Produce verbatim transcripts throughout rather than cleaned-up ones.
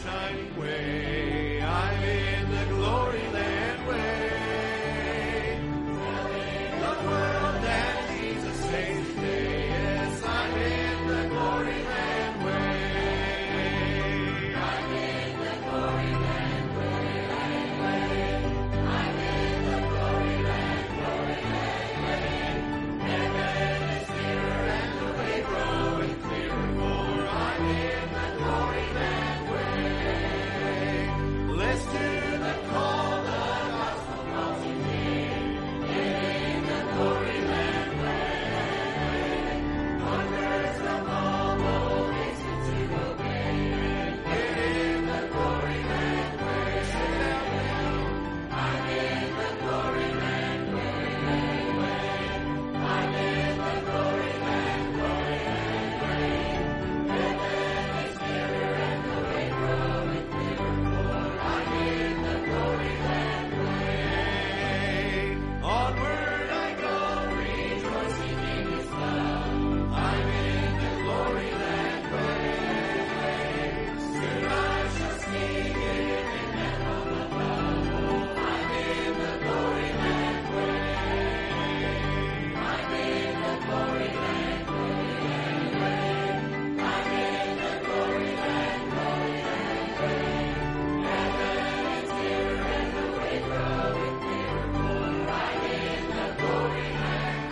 shining way. I'm in the glory land way. Telling the world that Jesus saves today. Yes, I'm in the glory land way. I'm in the glory land way. I'm in the glory land, glory land way. Heaven is nearer and the way growing clearer, for I'm in the glory land way. Listen to the call, the gospel calls you near. In the glory land way. Onwards from all, oh, hasten to obey. In the glory land way. Sing it out now. I'm in the glory land, glory land way. I'm in the glory land, glory land way. Heaven is nearer and the way growing clearer, for I'm in the glory land way. Onward I go, rejoicing in His love. I'm in the glory land way. Soon I shall see Him in that home above. I'm in the glory land way. I'm in the glory land, glory land way. I'm in the glory land, glory land way. Heaven is nearer and the way growing clearer, for I'm in the glory land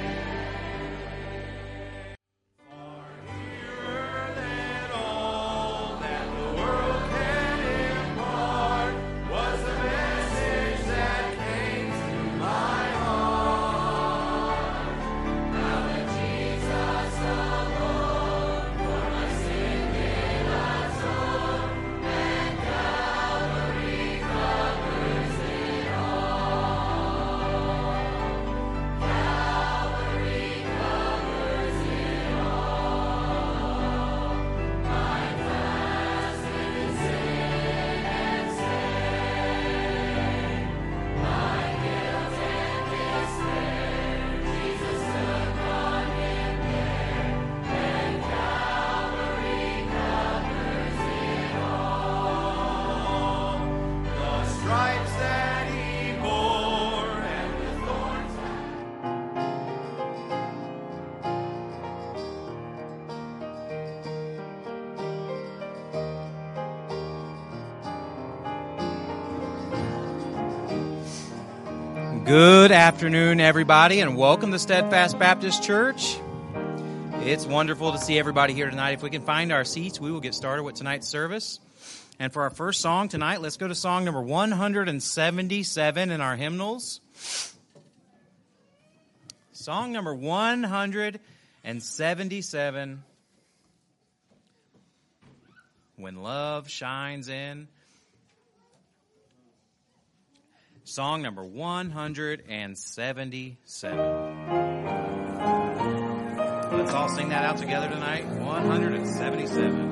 Far nearer than all that the world can impart was the message that came to my heart. Now that Jesus alone for my sin did atone, and Calvary covers it all. Calvary covers it all. My past and sin and shame, my guilt and despair, Jesus took on Him there, and Calvary covers it all. The stripes that He bore and the thorns Good afternoon, everybody, and welcome to Steadfast Baptist Church. It's wonderful to see everybody here tonight. If we can find our seats, we will get started with tonight's service. And for our first song tonight, let's go to song number one hundred seventy-seven in our hymnals. Song number one hundred seventy-seven, When Love Shines In. Song number one hundred seventy-seven. Let's all sing that out together tonight. one hundred seventy-seven.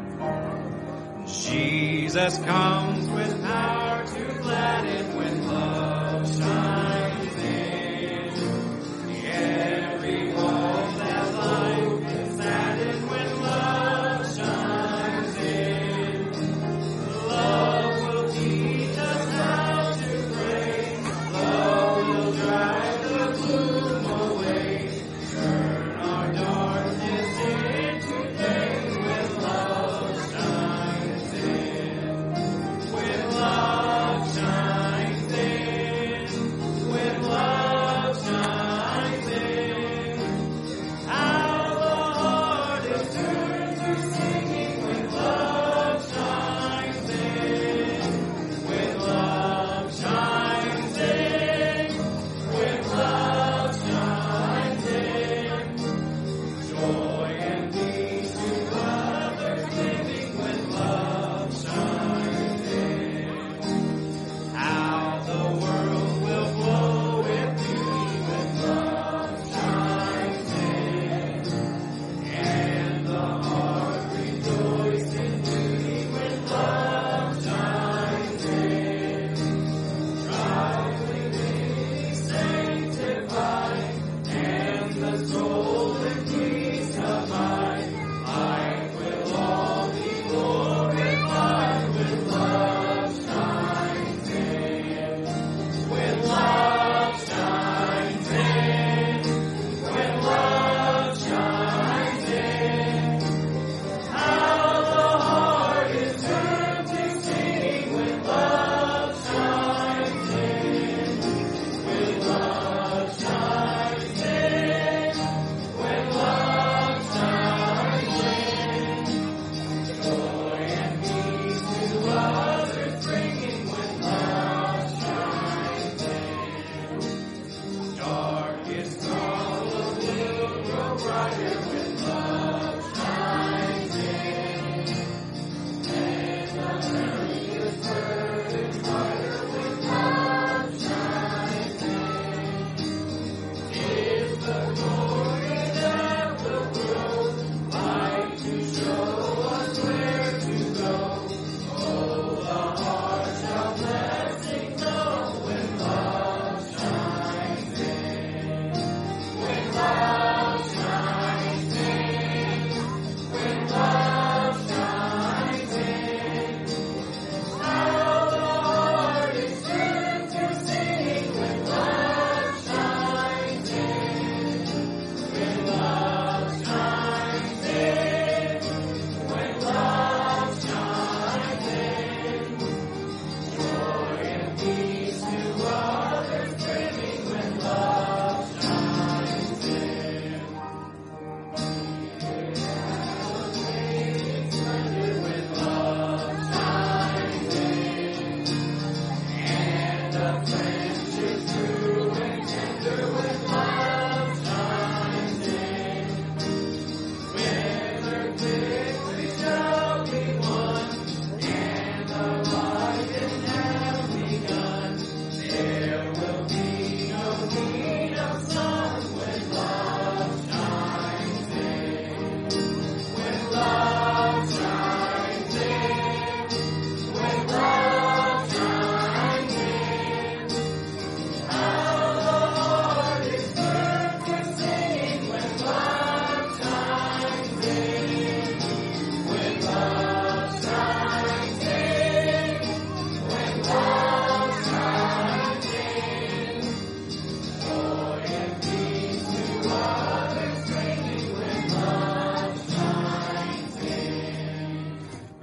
Jesus comes with power to gladden when love shines in. Every home that life is saddened when love shines in. Love will teach us how to pray. Love will drive the gloom away. Turn our darkness into day when love shines in. When love shines in.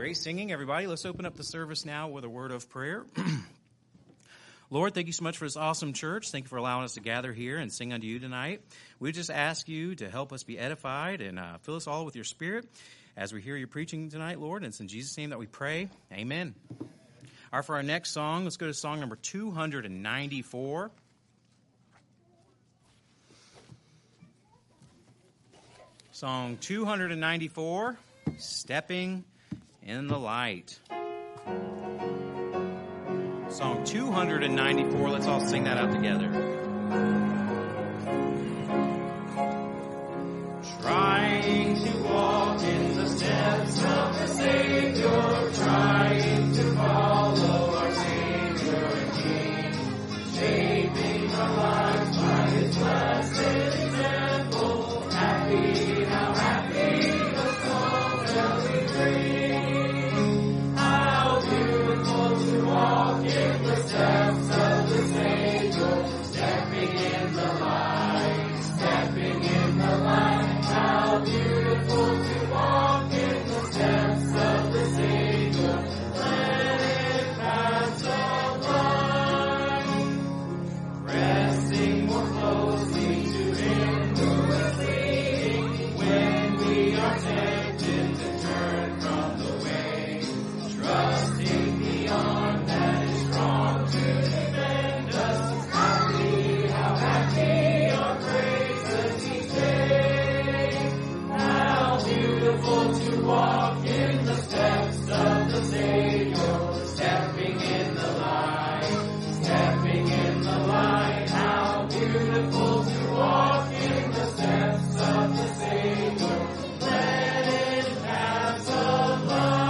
Great singing, everybody. Let's open up the service now with a word of prayer. Lord, thank you so much for this awesome church. Thank you for allowing us to gather here and sing unto you tonight. We just ask you to help us be edified and uh, fill us all with your spirit as we hear you preaching tonight, Lord. And it's in Jesus' name that we pray. Amen. All right, for our next song, let's go to song number two hundred ninety-four. Song two hundred ninety-four, Stepping in the Light. Song two hundred ninety-four, let's all sing that out together. Trying to walk in the steps of the Savior, trying to follow our Savior and King, shaping our lives by His blessed example. Happy, how happy the song that we bring. How beautiful to walk in the steps of the Savior, stepping in the light, stepping in the light. How beautiful to walk in the steps of the Savior, let it pass the line. Pressing more closely to Him who is leading, when we are tempted to turn from the way, trusting the arm that is strong to defend us. Happy, how happy our praises He takes. How beautiful to walk in the steps of the Savior, stepping in the light, stepping in the light. How beautiful to walk in the steps of the Savior, let it pass the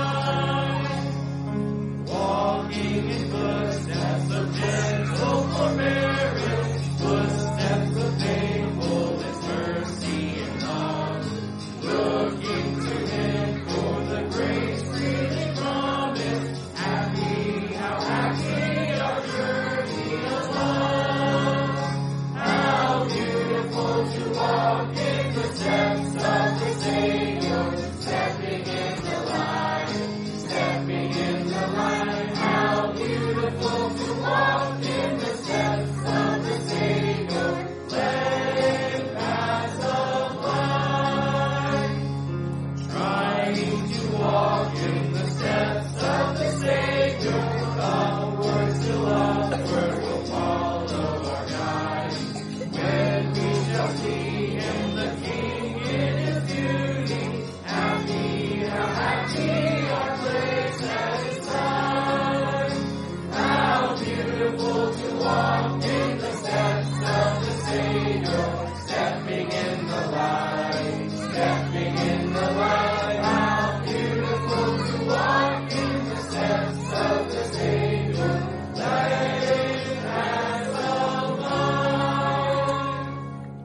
line. Walking in footsteps of gentle forbearance, footsteps of faithfulness, mercy, and love. Looking to Him for the grace freely promised. Happy, how happy our journey along. How beautiful to walk in the steps of the Savior, stepping in the light, stepping in the light. How beautiful to walk in the steps of the Savior, let it pass the line. Trying to walk in the steps of the Savior, upwards to upward will follow our guide. When we shall see Him, the King in His beauty, happy, how happy our place at His side. How beautiful to walk in the steps of the Savior, stepping in the light, stepping in the light. How beautiful to walk in the steps of the Savior, let it pass the line.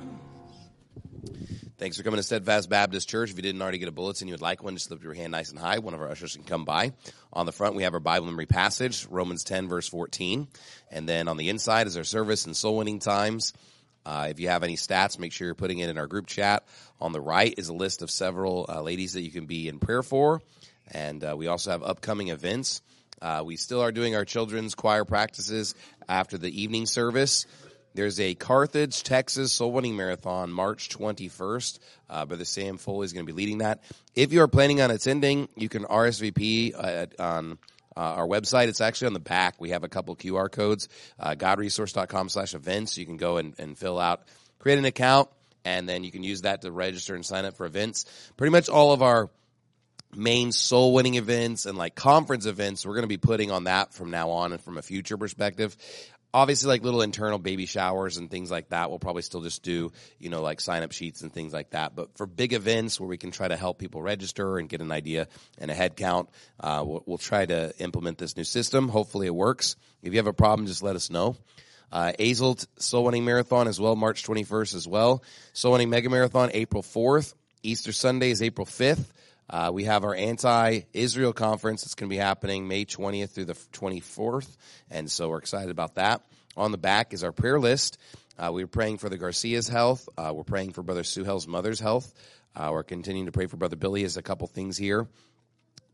Thanks for coming to Steadfast Baptist Church. If you didn't already get a bulletin, you would like one, just lift your hand nice and high. One of our ushers can come by. On the front, we have our Bible memory passage, Romans ten, verse fourteen. And then on the inside is our service and soul winning times. Uh, if you have any stats, make sure you're putting it in our group chat. On the right is a list of several uh, ladies that you can be in prayer for. And uh, we also have upcoming events. Uh, we still are doing our children's choir practices after the evening service. There's a Carthage, Texas Soul Winning Marathon, March twenty-first. Uh, Brother Sam Foley is going to be leading that. If you are planning on attending, you can R S V P at, on uh, our website. It's actually on the back. We have a couple Q R codes, uh, godresource.com slash events. You can go and, and fill out, create an account, and then you can use that to register and sign up for events. Pretty much all of our main soul winning events and like conference events, we're going to be putting on that from now on and from a future perspective. Obviously, like little internal baby showers and things like that, we'll probably still just do, you know, like sign-up sheets and things like that. But for big events where we can try to help people register and get an idea and a head count, uh, we'll, we'll try to implement this new system. Hopefully it works. If you have a problem, just let us know. Uh, Azelt Soul Winning Marathon as well, March twenty-first as well. Soul Winning Mega Marathon, April fourth. Easter Sunday is April fifth. Uh, we have our anti-Israel conference that's going to be happening May twentieth through the twenty-fourth, and so we're excited about that. On the back is our prayer list. Uh, we're praying for the Garcia's health. Uh, we're praying for Brother Suhel's mother's health. Uh, we're continuing to pray for Brother Billy. There's a couple things here.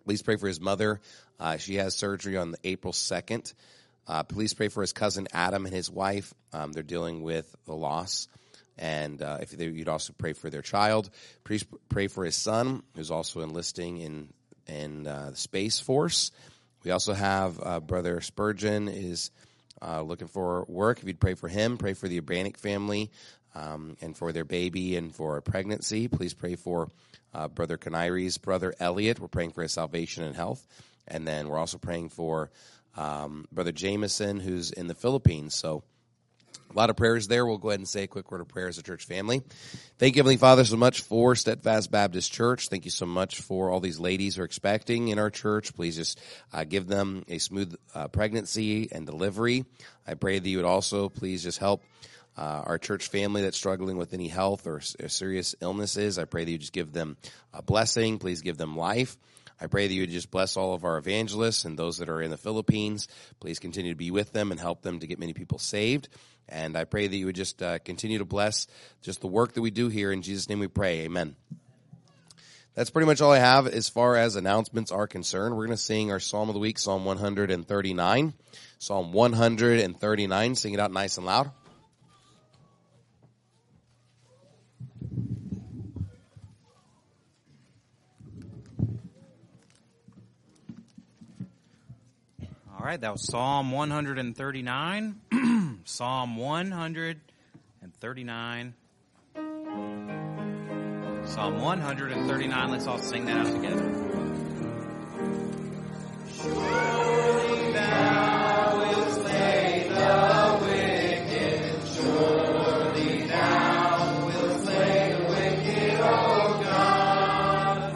Please pray for his mother. Uh, she has surgery on the April second. Uh, please pray for his cousin Adam and his wife. Um, they're dealing with the loss. And uh, if they, you'd also pray for their child. Please pray for his son, who's also enlisting in, in uh, the Space Force. We also have uh, Brother Spurgeon is uh, looking for work. If you'd pray for him, pray for the Urbanic family um, and for their baby and for a pregnancy. Please pray for uh, Brother Canaire's brother Elliot. We're praying for his salvation and health. And then we're also praying for um, Brother Jameson, who's in the Philippines. So a lot of prayers there. We'll go ahead and say a quick word of prayer as a church family. Thank you, Heavenly Father, so much for Steadfast Baptist Church. Thank you so much for all these ladies who are expecting in our church. Please just uh, give them a smooth uh, pregnancy and delivery. I pray that you would also please just help uh, our church family that's struggling with any health or, or serious illnesses. I pray that you just give them a blessing. Please give them life. I pray that you would just bless all of our evangelists and those that are in the Philippines. Please continue to be with them and help them to get many people saved. And I pray that you would just uh, continue to bless just the work that we do here. In Jesus' name we pray. Amen. That's pretty much all I have as far as announcements are concerned. We're going to sing our Psalm of the Week, Psalm one thirty-nine. Psalm one thirty-nine. Sing it out nice and loud. All right, that was Psalm one thirty-nine. Psalm one thirty-nine. Psalm one thirty-nine. Let's all sing that out together. Surely thou wilt slay the wicked. Surely thou wilt slay the wicked, O God.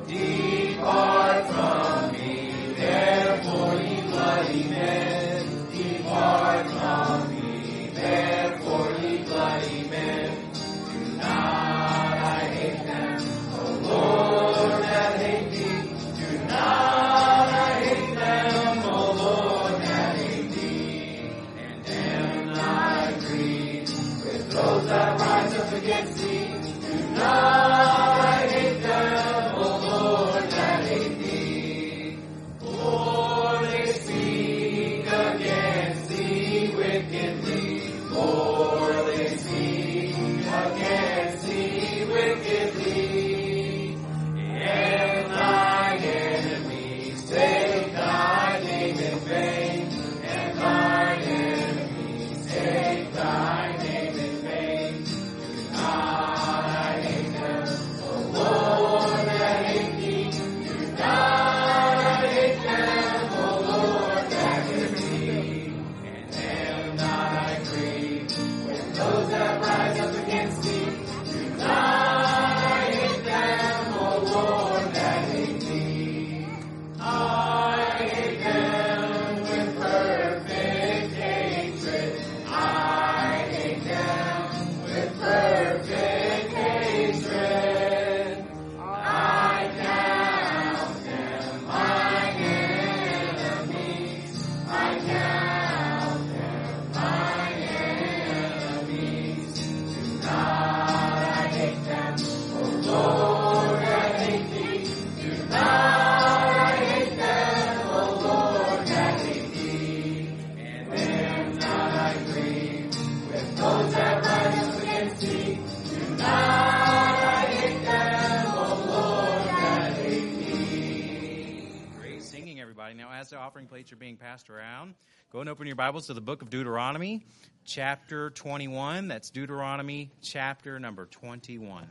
Depart from me, therefore, ye bloody men. Depart from me, therefore, ye bloody men. Do not I hate them, O Lord, that hate thee. Do not I hate them, O Lord, that hate thee. And am not agreed with those that rise up against thee. Do not I hate them, O Lord, that hate thee. For they speak against thee wickedly. For they speak against thee wickedly. And thine enemies take thy name in vain. And thine enemies take thy name in vain. Do not I hate them, O Lord, that hate thee. Do not I hate them, O Lord, that hate thee. And am not I grieved with those that rise up against thee. Do not I hate them, O Lord, that hate thee. I hate them with perfect hatred. I hate them with perfect hatred. I count them mine enemies. I count them mine enemies. Do not I hate them, O Lord, that hate thee. Do not I hate them, O Lord, that hate thee. And am not I grieved with those that rise up against thee. Do not I hate them, O Lord, that hate thee. Great singing, everybody. Now, as the offering plates are being passed around, go and open your Bibles to the book of Deuteronomy, chapter twenty-one. That's Deuteronomy, chapter number twenty-one.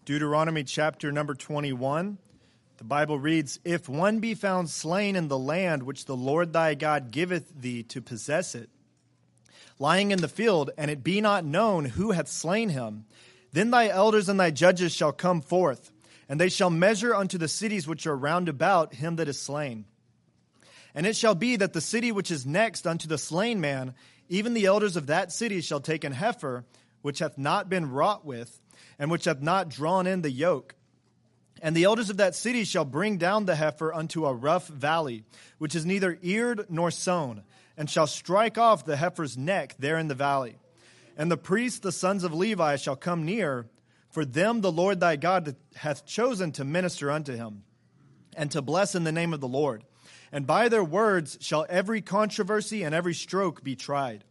Deuteronomy chapter number twenty-one. The Bible reads, If one be found slain in the land which the Lord thy God giveth thee to possess it, lying in the field, and it be not known who hath slain him, then thy elders and thy judges shall come forth, and they shall measure unto the cities which are round about him that is slain. And it shall be that the city which is next unto the slain man, even the elders of that city shall take an heifer, which hath not been wrought with, and which hath not drawn in the yoke. And the elders of that city shall bring down the heifer unto a rough valley, which is neither eared nor sown, and shall strike off the heifer's neck there in the valley. And the priests, the sons of Levi, shall come near, for them the Lord thy God hath chosen to minister unto him, and to bless in the name of the Lord. And by their words shall every controversy and every stroke be tried.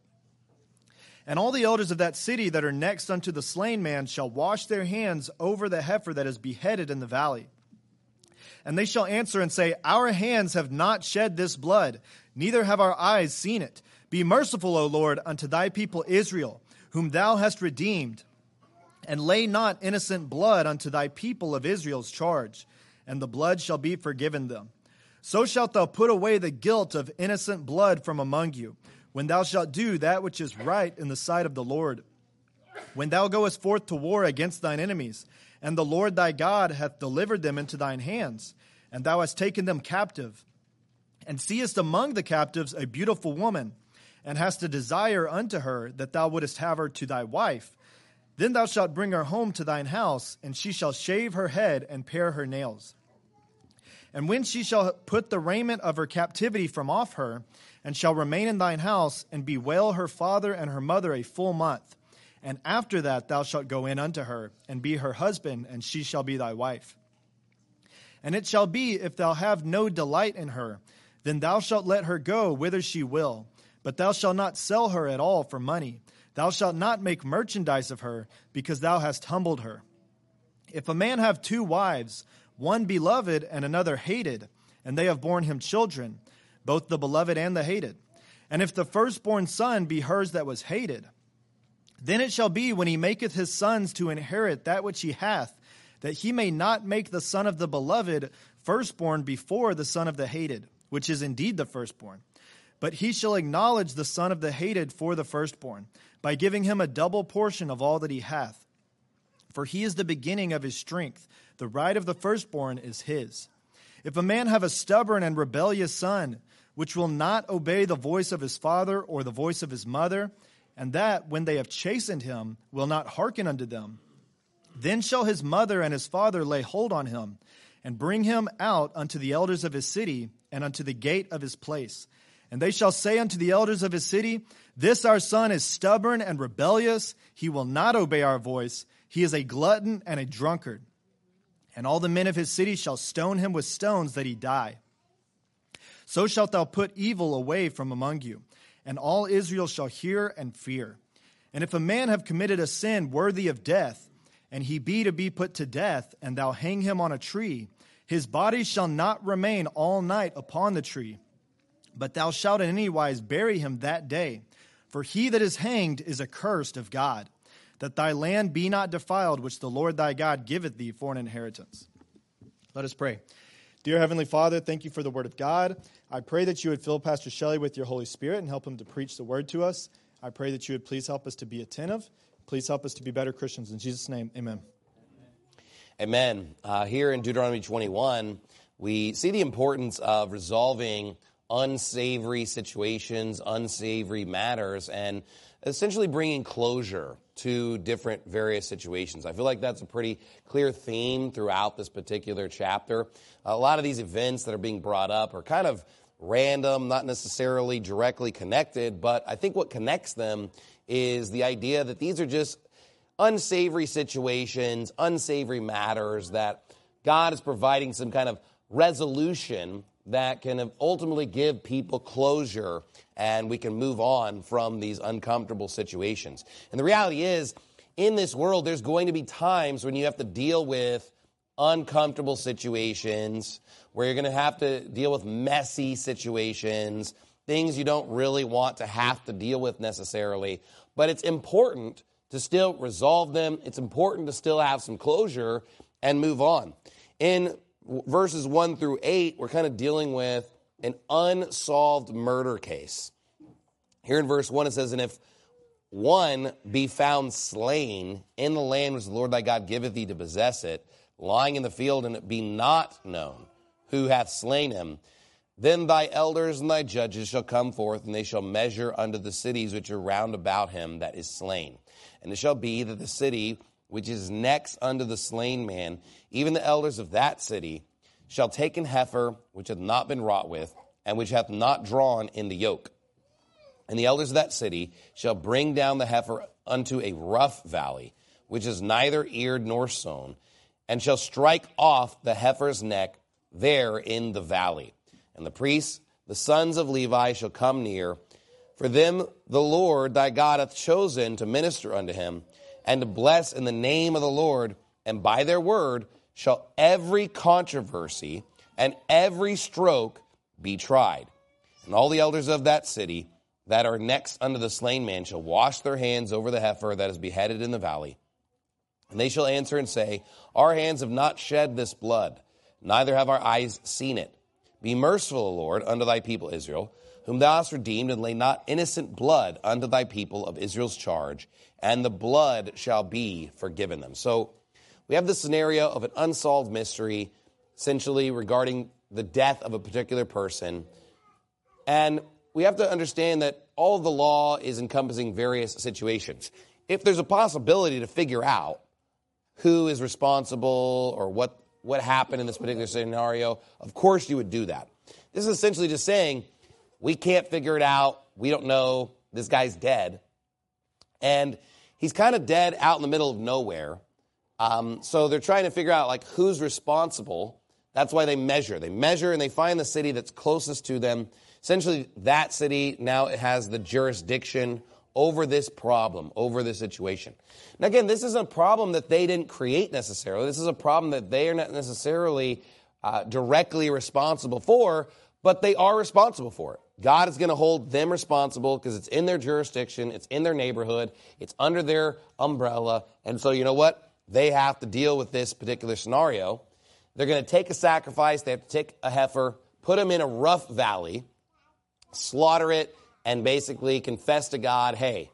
And all the elders of that city that are next unto the slain man shall wash their hands over the heifer that is beheaded in the valley. And they shall answer and say, Our hands have not shed this blood, neither have our eyes seen it. Be merciful, O Lord, unto thy people Israel, whom thou hast redeemed. And lay not innocent blood unto thy people of Israel's charge, and the blood shall be forgiven them. So shalt thou put away the guilt of innocent blood from among you, when thou shalt do that which is right in the sight of the Lord. When thou goest forth to war against thine enemies, and the Lord thy God hath delivered them into thine hands, and thou hast taken them captive, and seest among the captives a beautiful woman, and hast a desire unto her, that thou wouldest have her to thy wife, then thou shalt bring her home to thine house, and she shall shave her head and pare her nails. And when she shall put the raiment of her captivity from off her, and shall remain in thine house, and bewail her father and her mother a full month, and after that thou shalt go in unto her, and be her husband, and she shall be thy wife. And it shall be, if thou have no delight in her, then thou shalt let her go whither she will, but thou shalt not sell her at all for money. Thou shalt not make merchandise of her, because thou hast humbled her. If a man have two wives, one beloved and another hated, and they have borne him children, both the beloved and the hated, and if the firstborn son be hers that was hated, then it shall be, when he maketh his sons to inherit that which he hath, that he may not make the son of the beloved firstborn before the son of the hated, which is indeed the firstborn. But he shall acknowledge the son of the hated for the firstborn, by giving him a double portion of all that he hath. For he is the beginning of his strength. The right of the firstborn is his. If a man have a stubborn and rebellious son, which will not obey the voice of his father or the voice of his mother, and that, when they have chastened him, will not hearken unto them, then shall his mother and his father lay hold on him, and bring him out unto the elders of his city, and unto the gate of his place. And they shall say unto the elders of his city, This our son is stubborn and rebellious. He will not obey our voice. He is a glutton and a drunkard. And all the men of his city shall stone him with stones, that he die. So shalt thou put evil away from among you, and all Israel shall hear and fear. And if a man have committed a sin worthy of death, and he be to be put to death, and thou hang him on a tree, his body shall not remain all night upon the tree, but thou shalt in any wise bury him that day. For he that is hanged is accursed of God, that thy land be not defiled, which the Lord thy God giveth thee for an inheritance. Let us pray. Dear Heavenly Father, thank you for the word of God. I pray that you would fill Pastor Shelley with your Holy Spirit and help him to preach the word to us. I pray that you would please help us to be attentive. Please help us to be better Christians. In Jesus' name, amen. Amen. Uh, here in Deuteronomy twenty-one, we see the importance of resolving unsavory situations, unsavory matters, and essentially bringing closure to different various situations. I feel like that's a pretty clear theme throughout this particular chapter. A lot of these events that are being brought up are kind of random, not necessarily directly connected, but I think what connects them is the idea that these are just unsavory situations, unsavory matters that God is providing some kind of resolution that can ultimately give people closure, and we can move on from these uncomfortable situations. And the reality is, in this world, there's going to be times when you have to deal with uncomfortable situations, where you're going to have to deal with messy situations, things you don't really want to have to deal with necessarily. But it's important to still resolve them. It's important to still have some closure and move on. In verses one through eight, we're kind of dealing with an unsolved murder case. Here in verse one, it says, and if one be found slain in the land which the Lord thy God giveth thee to possess it, lying in the field, and it be not known who hath slain him, then thy elders and thy judges shall come forth, and they shall measure unto the cities which are round about him that is slain. And it shall be that the city which is next unto the slain man, even the elders of that city, shall take an heifer which hath not been wrought with, and which hath not drawn in the yoke. And the elders of that city shall bring down the heifer unto a rough valley, which is neither eared nor sown, and shall strike off the heifer's neck there in the valley. And the priests, the sons of Levi, shall come near, for them the Lord thy God hath chosen to minister unto him, and to bless in the name of the Lord, and by their word shall every controversy and every stroke be tried. And all the elders of that city that are next unto the slain man shall wash their hands over the heifer that is beheaded in the valley. And they shall answer and say, our hands have not shed this blood, neither have our eyes seen it. Be merciful, O Lord, unto thy people Israel, whom thou hast redeemed, and lay not innocent blood unto thy people of Israel's charge, and the blood shall be forgiven them. So we have the scenario of an unsolved mystery, essentially regarding the death of a particular person. And we have to understand that all of the law is encompassing various situations. If there's a possibility to figure out who is responsible or what, what happened in this particular scenario, of course you would do that. This is essentially just saying, we can't figure it out. We don't know. This guy's dead. And he's kind of dead out in the middle of nowhere. Um, so they're trying to figure out, like, who's responsible. That's why they measure. They measure and they find the city that's closest to them. Essentially, that city now has the jurisdiction over this problem, over this situation. Now, again, this is a problem that they didn't create necessarily. This is a problem that they are not necessarily uh, directly responsible for, but they are responsible for it. God is going to hold them responsible because it's in their jurisdiction, it's in their neighborhood, it's under their umbrella. And so, you know what? They have to deal with this particular scenario. They're going to take a sacrifice. They have to take a heifer, put them in a rough valley, slaughter it, and basically confess to God, hey,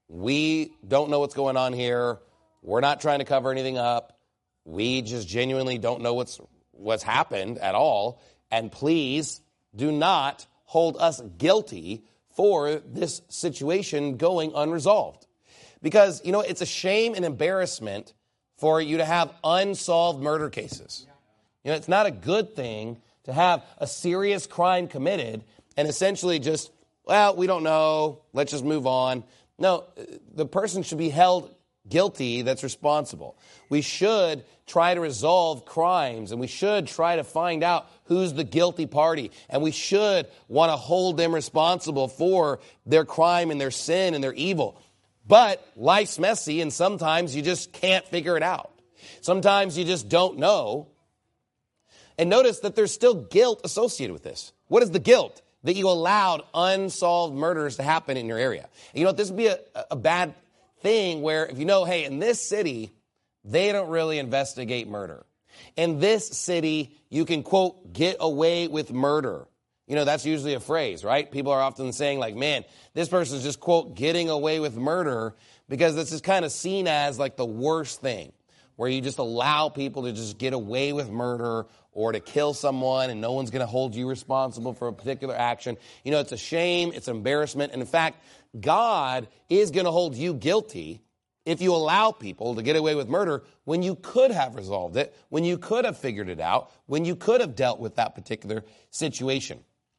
we don't know what's going on here. We're not trying to cover anything up. We just genuinely don't know what's what's happened at all. And please do not hold us guilty for this situation going unresolved. Because, you know, it's a shame and embarrassment for you to have unsolved murder cases. You know, it's not a good thing to have a serious crime committed and essentially just, well, we don't know, let's just move on. No, the person should be held guilty that's responsible. We should try to resolve crimes, and we should try to find out who's the guilty party, and we should want to hold them responsible for their crime and their sin and their evil. But life's messy, and sometimes you just can't figure it out. Sometimes you just don't know. And notice that there's still guilt associated with this. What is the guilt? That you allowed unsolved murders to happen in your area. And you know, this would be a, a bad thing where if you know, hey, in this city, they don't really investigate murder. In this city, you can, quote, get away with murder. You know, that's usually a phrase, right? People are often saying like, man, this person's just, quote, getting away with murder because this is kind of seen as like the worst thing, where you just allow people to just get away with murder or to kill someone and no one's going to hold you responsible for a particular action. You know, it's a shame, it's embarrassment. And in fact, God is going to hold you guilty if you allow people to get away with murder when you could have resolved it, when you could have figured it out, when you could have dealt with that particular situation.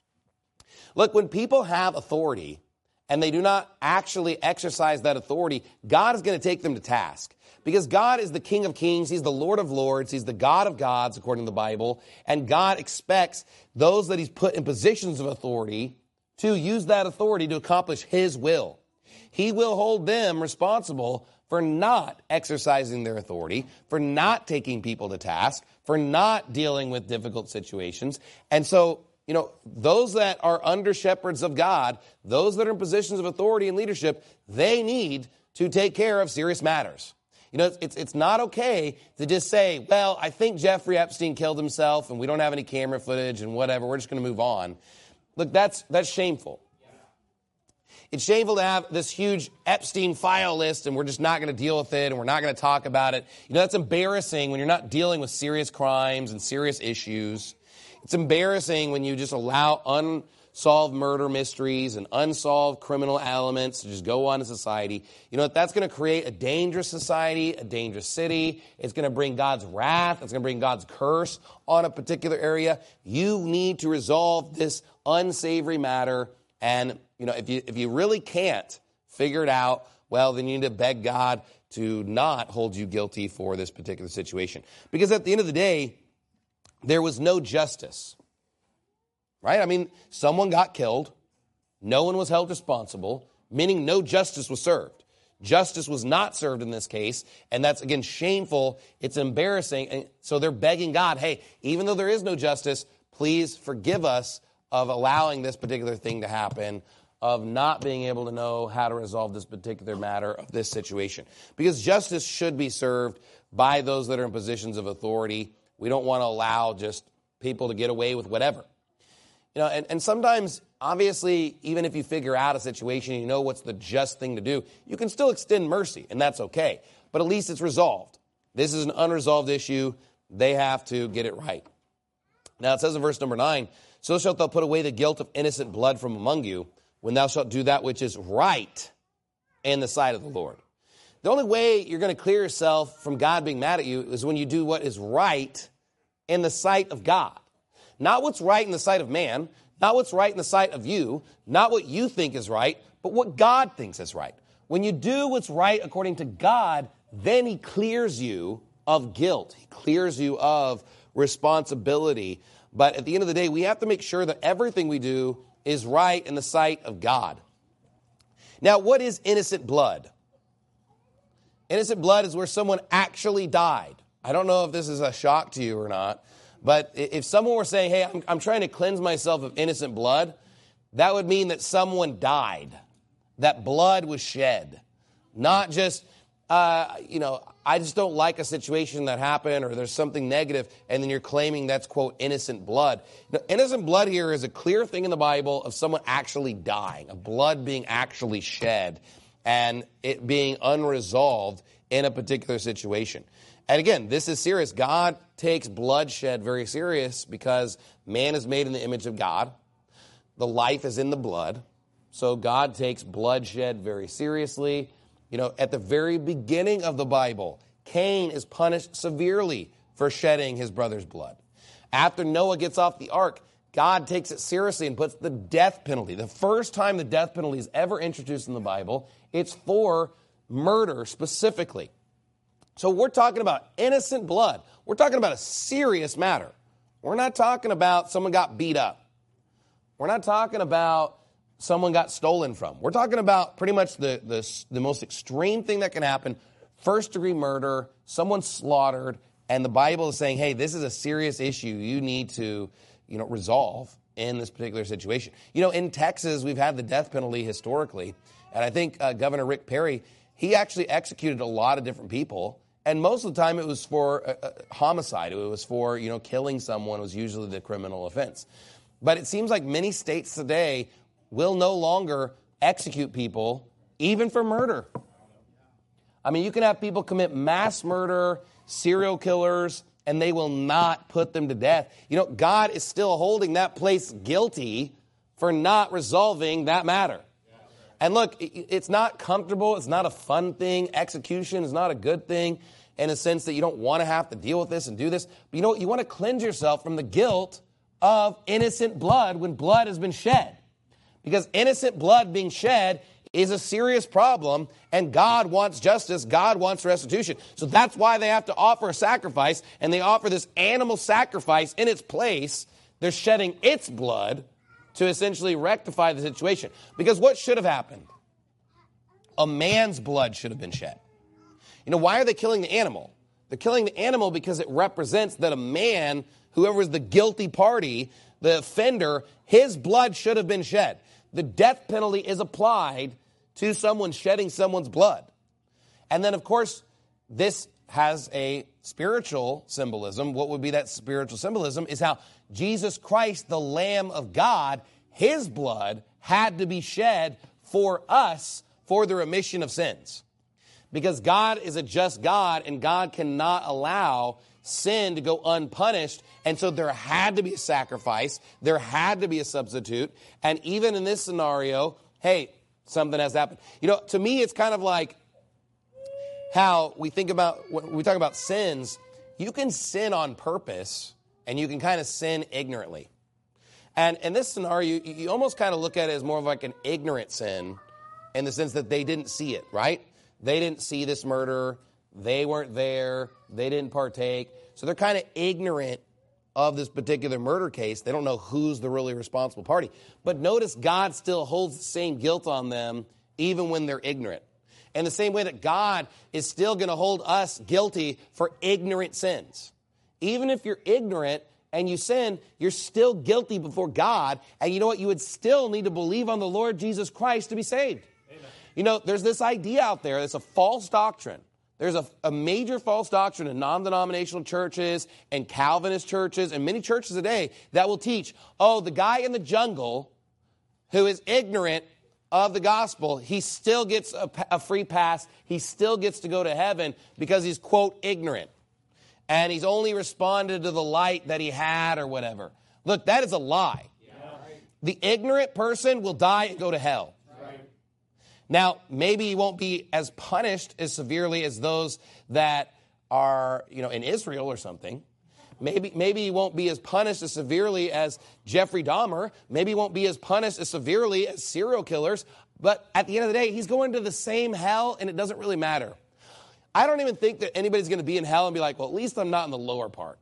Look, when people have authority and they do not actually exercise that authority, God is going to take them to task. Because God is the King of Kings, He's the Lord of Lords, He's the God of gods, according to the Bible, and God expects those that He's put in positions of authority to use that authority to accomplish His will. He will hold them responsible for not exercising their authority, for not taking people to task, for not dealing with difficult situations. And so you know, those that are under shepherds of God, those that are in positions of authority and leadership, they need to take care of serious matters. You know, it's, it's not okay to just say, well, I think Jeffrey Epstein killed himself and we don't have any camera footage and whatever, we're just going to move on. Look, that's that's shameful. It's shameful to have this huge Epstein file list and we're just not going to deal with it and we're not going to talk about it. You know, that's embarrassing when you're not dealing with serious crimes and serious issues. It's embarrassing when you just allow unsolved murder mysteries and unsolved criminal elements to just go on in society. You know, that's going to create a dangerous society, a dangerous city. It's going to bring God's wrath. It's going to bring God's curse on a particular area. You need to resolve this unsavory matter. And, you know, if you if you really can't figure it out, well, then you need to beg God to not hold you guilty for this particular situation. Because at the end of the day, there was no justice, right? I mean, someone got killed. No one was held responsible, meaning no justice was served. Justice was not served in this case, and that's, again, shameful. It's embarrassing. And so they're begging God, hey, even though there is no justice, please forgive us of allowing this particular thing to happen, of not being able to know how to resolve this particular matter of this situation. Because justice should be served by those that are in positions of authority. We don't want to allow just people to get away with whatever. You know, and, and sometimes, obviously, even if you figure out a situation and you know what's the just thing to do, you can still extend mercy, and that's okay. But at least it's resolved. This is an unresolved issue. They have to get it right. Now, it says in verse number nine, so shalt thou put away the guilt of innocent blood from among you, when thou shalt do that which is right in the sight of the Lord. The only way you're going to clear yourself from God being mad at you is when you do what is right in the sight of God. Not what's right in the sight of man, not what's right in the sight of you, not what you think is right, but what God thinks is right. When you do what's right according to God, then he clears you of guilt. He clears you of responsibility. But at the end of the day, we have to make sure that everything we do is right in the sight of God. Now, what is innocent blood? Innocent blood is where someone actually died. I don't know if this is a shock to you or not, but if someone were saying, hey, I'm, I'm trying to cleanse myself of innocent blood, that would mean that someone died, that blood was shed. Not just, uh, you know, I just don't like a situation that happened or there's something negative, and then you're claiming that's, quote, innocent blood. Now, innocent blood here is a clear thing in the Bible of someone actually dying, of blood being actually shed, and it being unresolved in a particular situation. And again, this is serious. God takes bloodshed very serious because man is made in the image of God. The life is in the blood. So God takes bloodshed very seriously. You know, at the very beginning of the Bible, Cain is punished severely for shedding his brother's blood. After Noah gets off the ark, God takes it seriously and puts the death penalty. The first time the death penalty is ever introduced in the Bible, it's for murder specifically. So we're talking about innocent blood. We're talking about a serious matter. We're not talking about someone got beat up. We're not talking about someone got stolen from. We're talking about pretty much the, the, the most extreme thing that can happen, first-degree murder, someone slaughtered, and the Bible is saying, hey, this is a serious issue you need to, you know, resolve in this particular situation. You know, in Texas, we've had the death penalty historically, and I think uh, Governor Rick Perry, he actually executed a lot of different people, and most of the time it was for uh, uh, homicide. It was for, you know, killing someone was usually the criminal offense. But it seems like many states today will no longer execute people, even for murder. I mean, you can have people commit mass murder, serial killers, and they will not put them to death. You know, God is still holding that place guilty for not resolving that matter. And look, it's not comfortable. It's not a fun thing. Execution is not a good thing in a sense that you don't want to have to deal with this and do this. But you know what? You want to cleanse yourself from the guilt of innocent blood when blood has been shed. Because innocent blood being shed is a serious problem, and God wants justice. God wants restitution. So that's why they have to offer a sacrifice, and they offer this animal sacrifice in its place. They're shedding its blood to essentially rectify the situation. Because what should have happened? A man's blood should have been shed. You know, why are they killing the animal? They're killing the animal because it represents that a man whoever was the guilty party, the offender, his blood should have been shed. The death penalty is applied to someone shedding someone's blood. And then, of course, this has a spiritual symbolism. What would be that spiritual symbolism is how Jesus Christ, the Lamb of God, his blood had to be shed for us for the remission of sins. Because God is a just God, and God cannot allow sin to go unpunished. And so there had to be a sacrifice. There had to be a substitute. And even in this scenario, hey, something has happened. You know, to me, it's kind of like how we think about, when we talk about sins, you can sin on purpose and you can kind of sin ignorantly. And in this scenario, you, you almost kind of look at it as more of like an ignorant sin in the sense that they didn't see it, right? They didn't see this murder. They weren't there. They didn't partake. So they're kind of ignorant of this particular murder case. They don't know who's the really responsible party. But notice God still holds the same guilt on them even when they're ignorant. In the same way that God is still going to hold us guilty for ignorant sins. Even if you're ignorant and you sin, you're still guilty before God. And you know what? You would still need to believe on the Lord Jesus Christ to be saved. Amen. You know, there's this idea out there that's a false doctrine. There's a, a major false doctrine in non-denominational churches and Calvinist churches and many churches today that will teach, oh, the guy in the jungle who is ignorant of the gospel, he still gets a, a free pass. He still gets to go to heaven because he's, quote, ignorant. And he's only responded to the light that he had or whatever. Look, that is a lie. Yeah. The ignorant person will die and go to hell. Right. Now, maybe he won't be as punished as severely as those that are, you know, in Israel or something. Maybe, maybe he won't be as punished as severely as Jeffrey Dahmer. Maybe he won't be as punished as severely as serial killers. But at the end of the day, he's going to the same hell, and it doesn't really matter. I don't even think that anybody's going to be in hell and be like, well, at least I'm not in the lower part.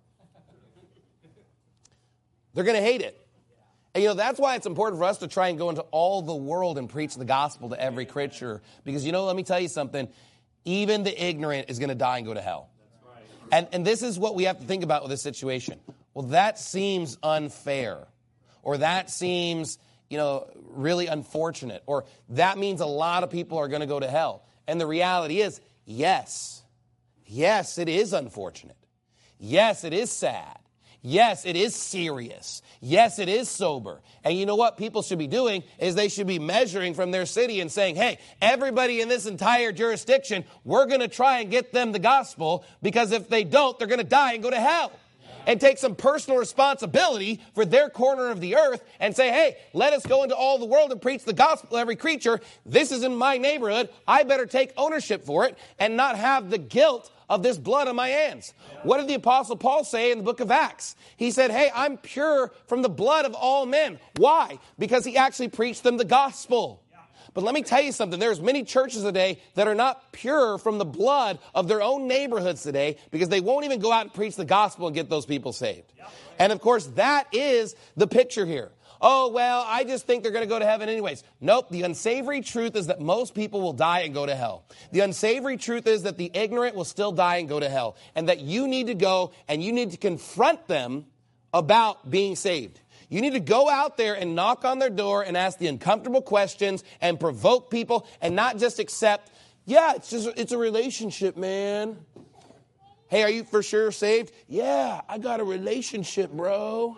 They're going to hate it. And, you know, that's why it's important for us to try and go into all the world and preach the gospel to every creature. Because, you know, let me tell you something. Even the ignorant is going to die and go to hell. And, and this is what we have to think about with this situation. Well, that seems unfair. Or that seems, you know, really unfortunate. Or that means a lot of people are going to go to hell. And the reality is, yes. Yes, it is unfortunate. Yes, it is sad. Yes, it is serious. Yes, it is sober. And you know what people should be doing is they should be measuring from their city and saying, hey, everybody in this entire jurisdiction, we're going to try and get them the gospel, because if they don't, they're going to die and go to hell. And take some personal responsibility for their corner of the earth and say, hey, let us go into all the world and preach the gospel to every creature. This is in my neighborhood. I better take ownership for it and not have the guilt of this blood on my hands. What did the Apostle Paul say in the book of Acts? He said, hey, I'm pure from the blood of all men. Why? Because he actually preached them the gospel. But let me tell you something. There's many churches today that are not pure from the blood of their own neighborhoods today, because they won't even go out and preach the gospel and get those people saved. And of course, that is the picture here. Oh, well, I just think they're going to go to heaven anyways. Nope. The unsavory truth is that most people will die and go to hell. The unsavory truth is that the ignorant will still die and go to hell. And that you need to go and you need to confront them about being saved. You need to go out there and knock on their door and ask the uncomfortable questions and provoke people, and not just accept, yeah, it's just it's a relationship, man. Hey, are you for sure saved? Yeah, I got a relationship, bro.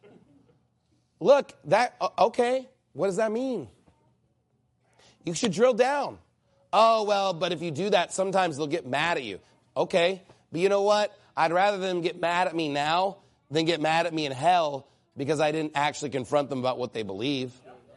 Look, that, okay, what does that mean? You should drill down. Oh, well, but if you do that, sometimes they'll get mad at you. Okay, but you know what? I'd rather them get mad at me now than get mad at me in hell, because I didn't actually confront them about what they believe.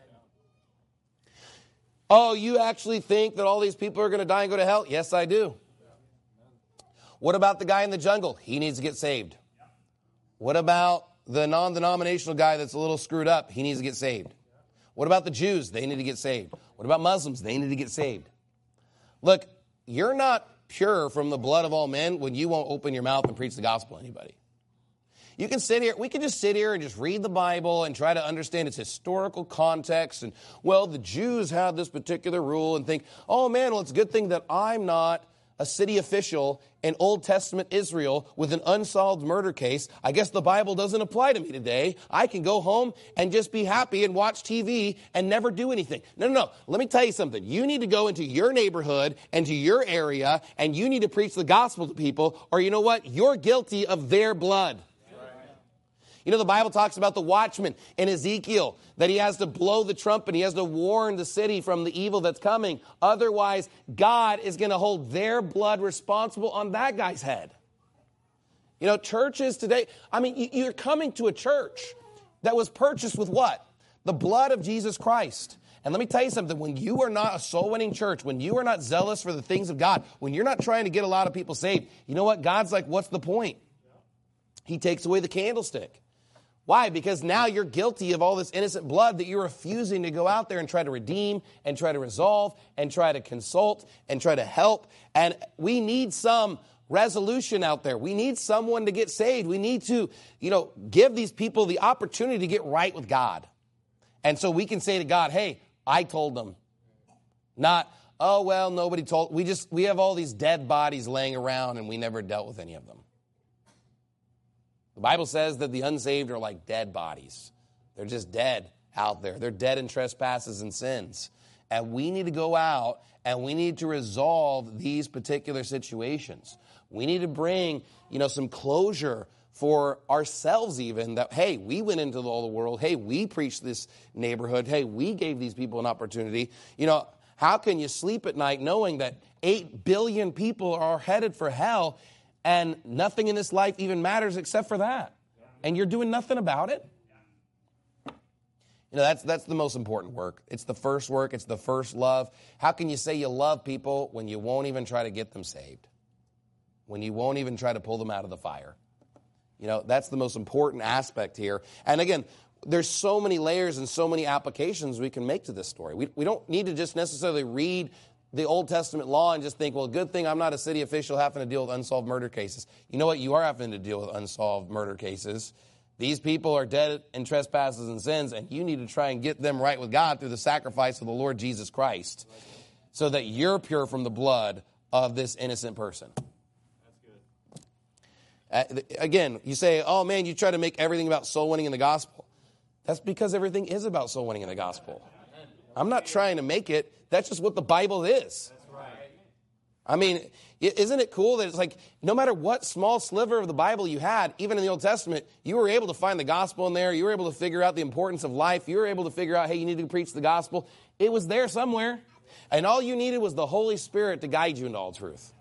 Oh, you actually think that all these people are going to die and go to hell? Yes, I do. What about the guy in the jungle? He needs to get saved. What about the non-denominational guy that's a little screwed up? He needs to get saved. What about the Jews? They need to get saved. What about Muslims? They need to get saved. Look, you're not pure from the blood of all men when you won't open your mouth and preach the gospel to anybody. You can sit here, we can just sit here and just read the Bible and try to understand its historical context. And, well, the Jews had this particular rule, and think, oh, man, well, it's a good thing that I'm not a city official in Old Testament Israel with an unsolved murder case. I guess the Bible doesn't apply to me today. I can go home and just be happy and watch T V and never do anything. No, no, no. Let me tell you something. You need to go into your neighborhood and to your area, and you need to preach the gospel to people, or you know what? You're guilty of their blood. You know, the Bible talks about the watchman in Ezekiel, that he has to blow the trumpet. He has to warn the city from the evil that's coming. Otherwise, God is going to hold their blood responsible on that guy's head. You know, churches today, I mean, you're coming to a church that was purchased with what? The blood of Jesus Christ. And let me tell you something, when you are not a soul-winning church, when you are not zealous for the things of God, when you're not trying to get a lot of people saved, you know what? God's like, what's the point? He takes away the candlestick. Why? Because now you're guilty of all this innocent blood that you're refusing to go out there and try to redeem and try to resolve and try to consult and try to help. And we need some resolution out there. We need someone to get saved. We need to, you know, give these people the opportunity to get right with God. And so we can say to God, hey, I told them. Not, oh, well, nobody told. We just, we have all these dead bodies laying around and we never dealt with any of them. The Bible says that the unsaved are like dead bodies. They're just dead out there. They're dead in trespasses and sins. And we need to go out and we need to resolve these particular situations. We need to bring, you know, some closure for ourselves even that, hey, we went into all the world. Hey, we preached this neighborhood. Hey, we gave these people an opportunity. You know, how can you sleep at night knowing that eight billion people are headed for hell and nothing in this life even matters except for that? And you're doing nothing about it? You know, that's that's the most important work. It's the first work. It's the first love. How can you say you love people when you won't even try to get them saved? When you won't even try to pull them out of the fire? You know, that's the most important aspect here. And again, there's so many layers and so many applications we can make to this story. We, we don't need to just necessarily read the Old Testament law and just think, well, good thing I'm not a city official having to deal with unsolved murder cases. You know what? You are having to deal with unsolved murder cases. These people are dead in trespasses and sins, and you need to try and get them right with God through the sacrifice of the Lord Jesus Christ so that you're pure from the blood of this innocent person. Uh, again, you say, oh, man, you try to make everything about soul winning in the gospel. That's because everything is about soul winning in the gospel. I'm not trying to make it. That's just what the Bible is. I mean, isn't it cool that it's like no matter what small sliver of the Bible you had, even in the Old Testament, you were able to find the gospel in there. You were able to figure out the importance of life. You were able to figure out, hey, you need to preach the gospel. It was there somewhere. And all you needed was the Holy Spirit to guide you into all truth.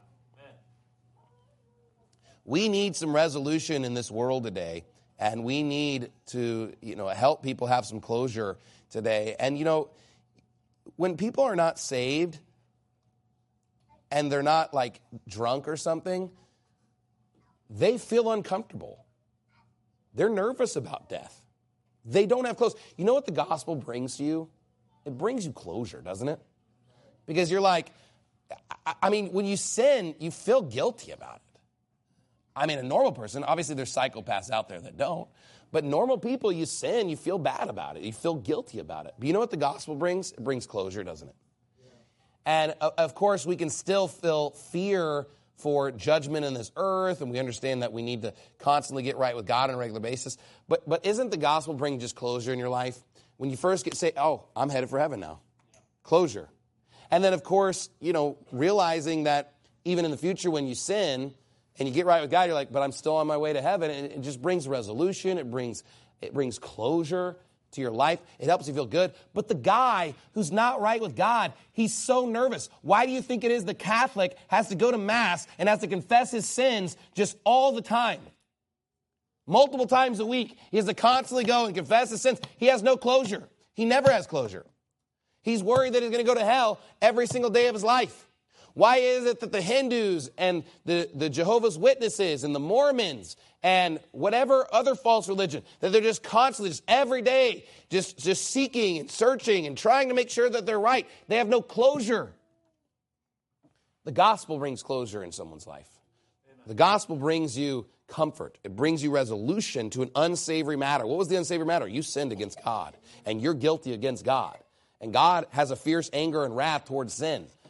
We need some resolution in this world today, and we need to, you know, help people have some closure today. And, you know, when people are not saved and they're not, like, drunk or something, they feel uncomfortable. They're nervous about death. They don't have closure. You know what the gospel brings to you? It brings you closure, doesn't it? Because you're like, I mean, when you sin, you feel guilty about it. I mean, a normal person, obviously there's psychopaths out there that don't, but normal people, you sin, you feel bad about it. You feel guilty about it. But you know what the gospel brings? It brings closure, doesn't it? Yeah. And, of course, we can still feel fear for judgment in this earth, and we understand that we need to constantly get right with God on a regular basis. But but isn't the gospel bring just closure in your life? When you first get saved, oh, I'm headed for heaven now. Closure. And then, of course, you know, realizing that even in the future when you sin and you get right with God, you're like, but I'm still on my way to heaven. And it just brings resolution. It brings it brings closure to your life. It helps you feel good. But the guy who's not right with God, he's so nervous. Why do you think it is the Catholic has to go to Mass and has to confess his sins just all the time? Multiple times a week. He has to constantly go and confess his sins. He has no closure. He never has closure. He's worried that he's going to go to hell every single day of his life. Why is it that the Hindus and the, the Jehovah's Witnesses and the Mormons and whatever other false religion, that they're just constantly, just every day, just, just seeking and searching and trying to make sure that they're right? They have no closure. The gospel brings closure in someone's life. The gospel brings you comfort. It brings you resolution to an unsavory matter. What was the unsavory matter? You sinned against God, and you're guilty against God. And God has a fierce anger and wrath towards sin.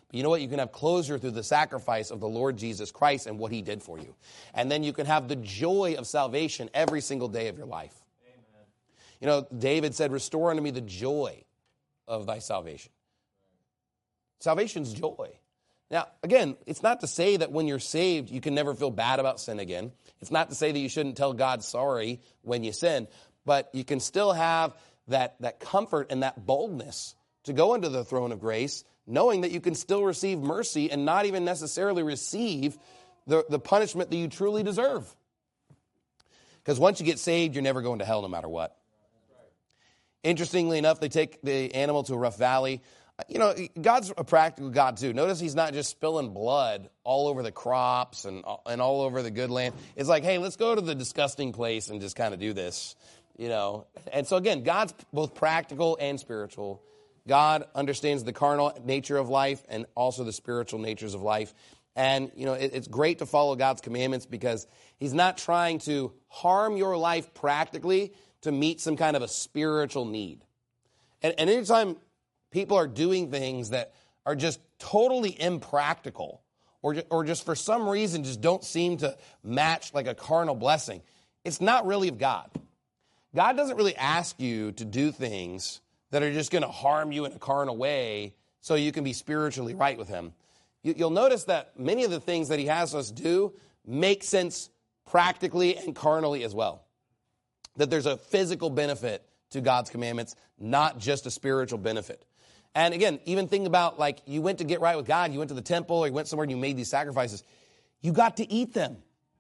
But you know what? You can have closure through the sacrifice of the Lord Jesus Christ and what he did for you. And then you can have the joy of salvation every single day of your life. Amen. You know, David said, restore unto me the joy of thy salvation. Salvation's joy. Now, again, it's not to say that when you're saved, you can never feel bad about sin again. It's not to say that you shouldn't tell God sorry when you sin, but you can still have that, that comfort and that boldness to go into the throne of grace, knowing that you can still receive mercy and not even necessarily receive the, the punishment that you truly deserve. Because once you get saved, you're never going to hell no matter what. Interestingly enough, they take the animal to a rough valley. You know, God's a practical God, too. Notice he's not just spilling blood all over the crops and, and all over the good land. It's like, hey, let's go to the disgusting place and just kind of do this, you know. And so, again, God's both practical and spiritual. God understands the carnal nature of life and also the spiritual natures of life. And, you know, it, it's great to follow God's commandments because he's not trying to harm your life practically to meet some kind of a spiritual need. And, and anytime people are doing things that are just totally impractical or, or just for some reason just don't seem to match like a carnal blessing, it's not really of God. God doesn't really ask you to do things that are just going to harm you in a carnal way so you can be spiritually right with him. You, you'll notice that many of the things that he has us do make sense practically and carnally as well. That there's a physical benefit to God's commandments, not just a spiritual benefit. And again, even think about like you went to get right with God, you went to the temple or you went somewhere and you made these sacrifices. You got to eat them.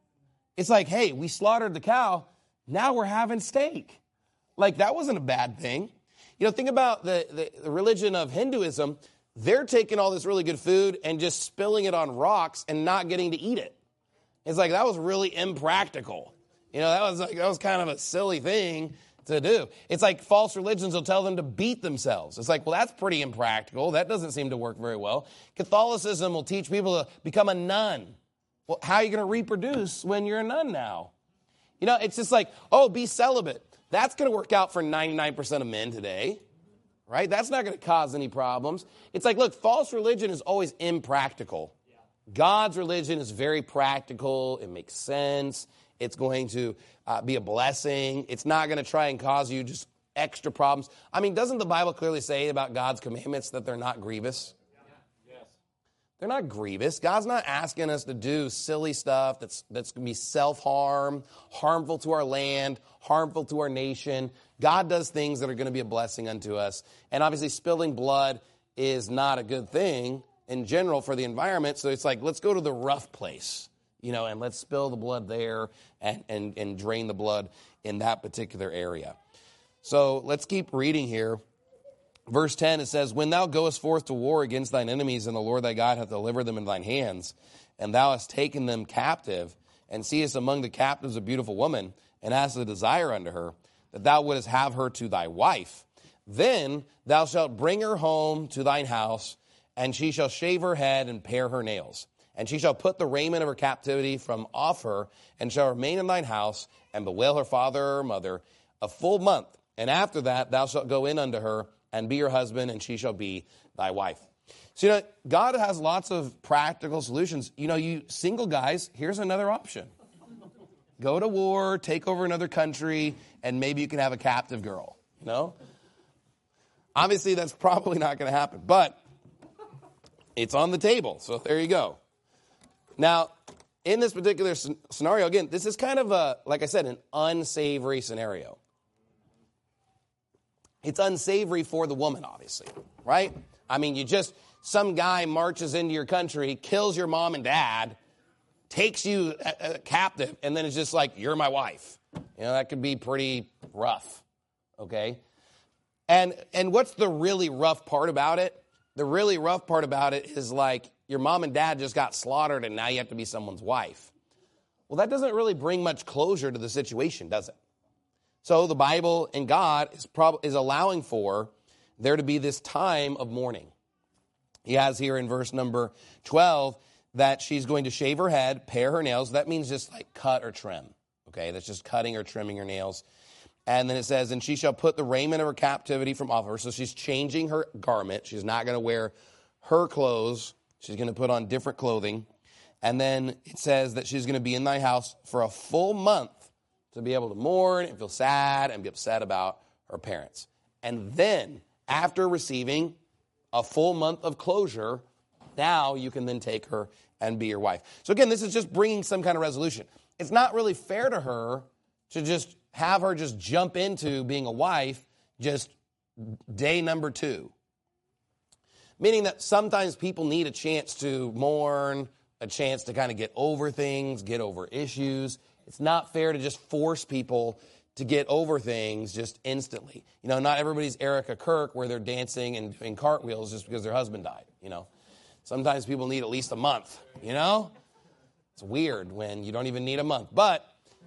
It's like, hey, we slaughtered the cow, now we're having steak. Like that wasn't a bad thing. You know, think about the, the, the religion of Hinduism. They're taking all this really good food and just spilling it on rocks and not getting to eat it. It's like that was really impractical. You know, that was like that was kind of a silly thing to do. It's like false religions will tell them to beat themselves. It's like, well, that's pretty impractical. That doesn't seem to work very well. Catholicism will teach people to become a nun. Well, how are you going to reproduce when you're a nun now? You know, it's just like, oh, be celibate. That's going to work out for ninety-nine percent of men today, right? That's not going to cause any problems. It's like, look, false religion is always impractical. Yeah. God's religion is very practical. It makes sense. It's going to uh, be a blessing. It's not going to try and cause you just extra problems. I mean, doesn't the Bible clearly say about God's commandments that they're not grievous? They're not grievous. God's not asking us to do silly stuff that's that's going to be self-harm, harmful to our land, harmful to our nation. God does things that are going to be a blessing unto us. And obviously spilling blood is not a good thing in general for the environment. So it's like, let's go to the rough place, you know, and let's spill the blood there and, and, and drain the blood in that particular area. So let's keep reading here. Verse ten, it says, when thou goest forth to war against thine enemies, and the Lord thy God hath delivered them in thine hands, and thou hast taken them captive, and seest among the captives a beautiful woman, and hast a desire unto her, that thou wouldest have her to thy wife, then thou shalt bring her home to thine house, and she shall shave her head and pare her nails. And she shall put the raiment of her captivity from off her, and shall remain in thine house, and bewail her father or her mother a full month. And after that thou shalt go in unto her, and be your husband, and she shall be thy wife. So, you know, God has lots of practical solutions. You know, you single guys, here's another option. Go to war, take over another country, and maybe you can have a captive girl, you know? Obviously, that's probably not going to happen, but it's on the table, so there you go. Now, in this particular scenario, again, this is kind of a, like I said, an unsavory scenario. It's unsavory for the woman, obviously, right? I mean, you just, some guy marches into your country, kills your mom and dad, takes you uh, captive, and then it's just like, you're my wife. You know, that could be pretty rough, okay? And and what's the really rough part about it? The really rough part about it is like, your mom and dad just got slaughtered, and now you have to be someone's wife. Well, that doesn't really bring much closure to the situation, does it? So the Bible and God is, prob- is allowing for there to be this time of mourning. He has here in verse number twelve that she's going to shave her head, pare her nails. That means just like cut or trim. Okay, that's just cutting or trimming her nails. And then it says, and she shall put the raiment of her captivity from off her. So she's changing her garment. She's not going to wear her clothes She's going to put on different clothing. And then it says that she's going to be in thy house for a full month to be able to mourn and feel sad and be upset about her parents. And then, after receiving a full month of closure, now you can then take her and be your wife. So again, this is just bringing some kind of resolution. It's not really fair to her to just have her just jump into being a wife just day number two. Meaning that sometimes people need a chance to mourn, a chance to kind of get over things, get over issues. It's not fair to just force people to get over things just instantly. You know, not everybody's Erica Kirk where they're dancing and doing cartwheels just because their husband died, you know. Sometimes people need at least a month, you know. It's weird when you don't even need a month. But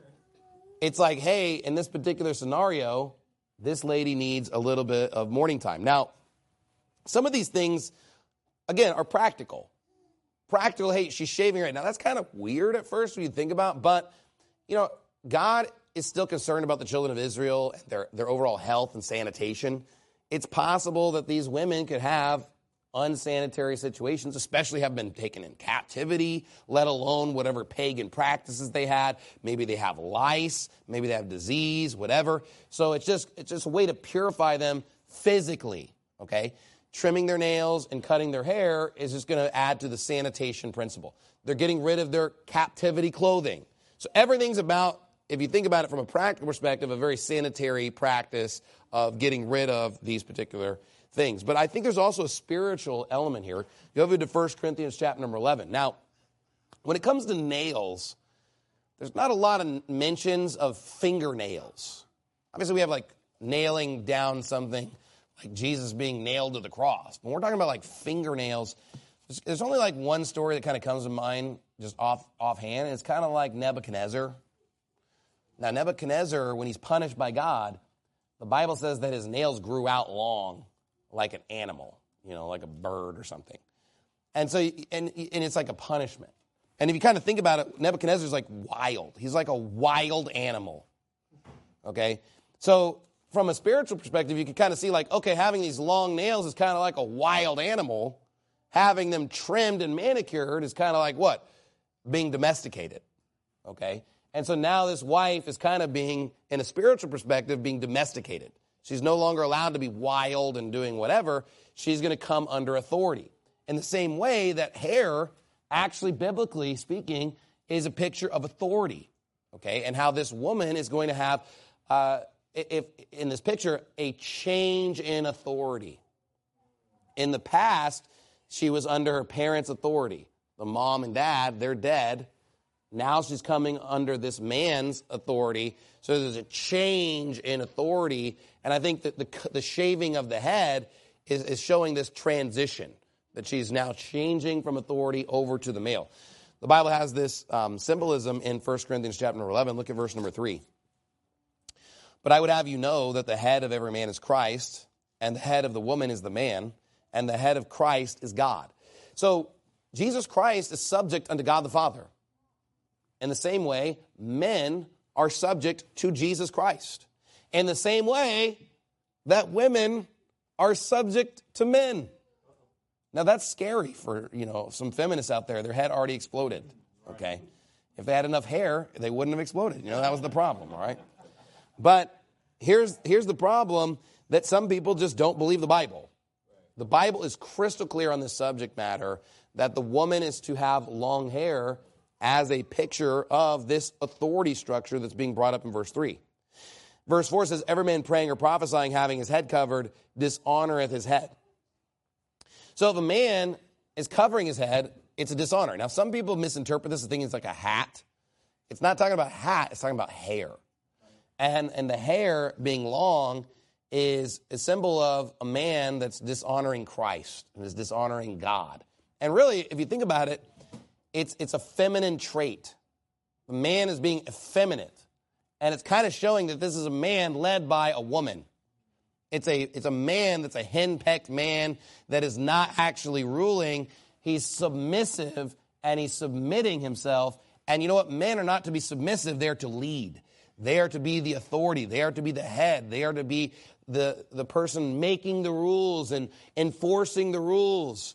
it's like, hey, in this particular scenario, this lady needs a little bit of mourning time. Now, some of these things, again, are practical. Practical, hey, she's shaving right now. That's kind of weird at first when you think about, but, you know, God is still concerned about the children of Israel and their, their overall health and sanitation. It's possible that these women could have unsanitary situations, especially have been taken in captivity, let alone whatever pagan practices they had. Maybe they have lice, maybe they have disease, whatever. So it's just it's just a way to purify them physically, okay? Trimming their nails and cutting their hair is just going to add to the sanitation principle. They're getting rid of their captivity clothing. So everything's about, if you think about it from a practical perspective, a very sanitary practice of getting rid of these particular things. But I think there's also a spiritual element here. Go over to First Corinthians chapter number eleven. Now, when it comes to nails, there's not a lot of mentions of fingernails. Obviously, we have like nailing down something, like Jesus being nailed to the cross. But we're talking about like fingernails. There's, there's only like one story that kind of comes to mind just off offhand. And it's kind of like Nebuchadnezzar. Now, Nebuchadnezzar, when he's punished by God, the Bible says that his nails grew out long like an animal, you know, like a bird or something. And so, and, and it's like a punishment. And if you kind of think about it, Nebuchadnezzar's like wild. He's like a wild animal, okay? So from a spiritual perspective, you can kind of see like, okay, having these long nails is kind of like a wild animal. Having them trimmed and manicured is kind of like what? Being domesticated, okay? And so now this wife is kind of being, in a spiritual perspective, being domesticated. She's no longer allowed to be wild and doing whatever. She's going to come under authority. In the same way that hair, actually biblically speaking, is a picture of authority, okay? And how this woman is going to have, uh, if in this picture, a change in authority. In the past, she was under her parents' authority. The mom and dad, they're dead. Now she's coming under this man's authority. So there's a change in authority. And I think that the, the shaving of the head is, is showing this transition, that she's now changing from authority over to the male. The Bible has this um, symbolism in First Corinthians chapter number eleven. Look at verse number three. But I would have you know that the head of every man is Christ, and the head of the woman is the man, and the head of Christ is God. So Jesus Christ is subject unto God the Father. In the same way, men are subject to Jesus Christ. In the same way that women are subject to men. Now that's scary for, you know, some feminists out there. Their head already exploded, okay? If they had enough hair, they wouldn't have exploded. You know, that was the problem, all right? But here's, here's the problem, that some people just don't believe the Bible. The Bible is crystal clear on this subject matter, that the woman is to have long hair as a picture of this authority structure that's being brought up in verse three. Verse four says, every man praying or prophesying, having his head covered, dishonoreth his head. So if a man is covering his head, it's a dishonor. Now, some people misinterpret this as thinking it's like a hat. It's not talking about hat, it's talking about hair. And, and the hair being long is a symbol of a man that's dishonoring Christ and is dishonoring God. And really, if you think about it, It's it's a feminine trait. The man is being effeminate. And it's kind of showing that this is a man led by a woman. It's a, it's a man that's a henpecked man that is not actually ruling. He's submissive and he's submitting himself. And you know what? Men are not to be submissive. They're to lead. They are to be the authority. They are to be the head. They are to be the, the person making the rules and enforcing the rules.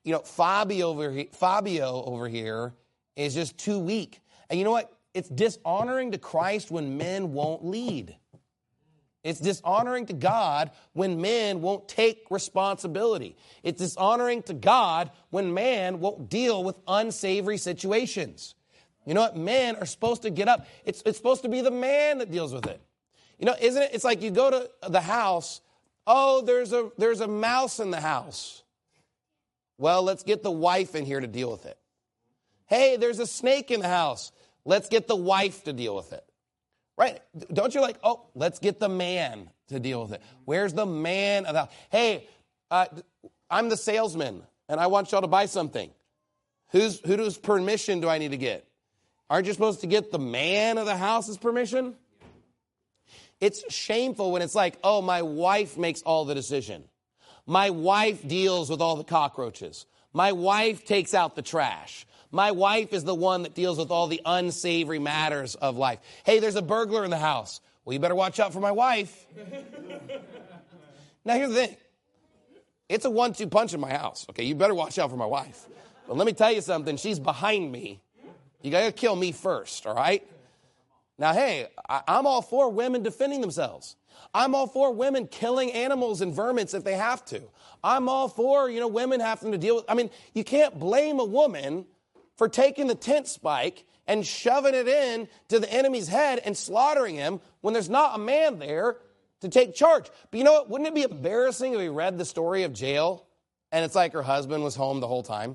you know, Fabio over, he, Fabio over here is just too weak. And you know what? It's dishonoring to Christ when men won't lead. It's dishonoring to God when men won't take responsibility. It's dishonoring to God when man won't deal with unsavory situations. You know what? Men are supposed to get up. It's, it's supposed to be the man that deals with it. You know, isn't it? It's like you go to the house. Oh, there's a, there's a mouse in the house. Well, let's get the wife in here to deal with it. Hey, there's a snake in the house. Let's get the wife to deal with it. Right? Don't you like, oh, let's get the man to deal with it. Where's the man of the house? Hey, uh, I'm the salesman, and I want y'all to buy something. Who's, whose permission do I need to get? Aren't you supposed to get the man of the house's permission? It's shameful when it's like, oh, my wife makes all the decision. My wife deals with all the cockroaches. My wife takes out the trash. My wife is the one that deals with all the unsavory matters of life. Hey, there's a burglar in the house. Well, you better watch out for my wife. Now, here's the thing. It's a one two punch in my house. Okay, you better watch out for my wife. But let me tell you something. She's behind me. You got to kill me first, all right? Now, hey, I, I'm all for women defending themselves. I'm all for women killing animals and vermins if they have to. I'm all for, you know, women having to deal with, I mean, you can't blame a woman for taking the tent spike and shoving it in to the enemy's head and slaughtering him when there's not a man there to take charge. But you know what? Wouldn't it be embarrassing if we read the story of Jael and it's like her husband was home the whole time?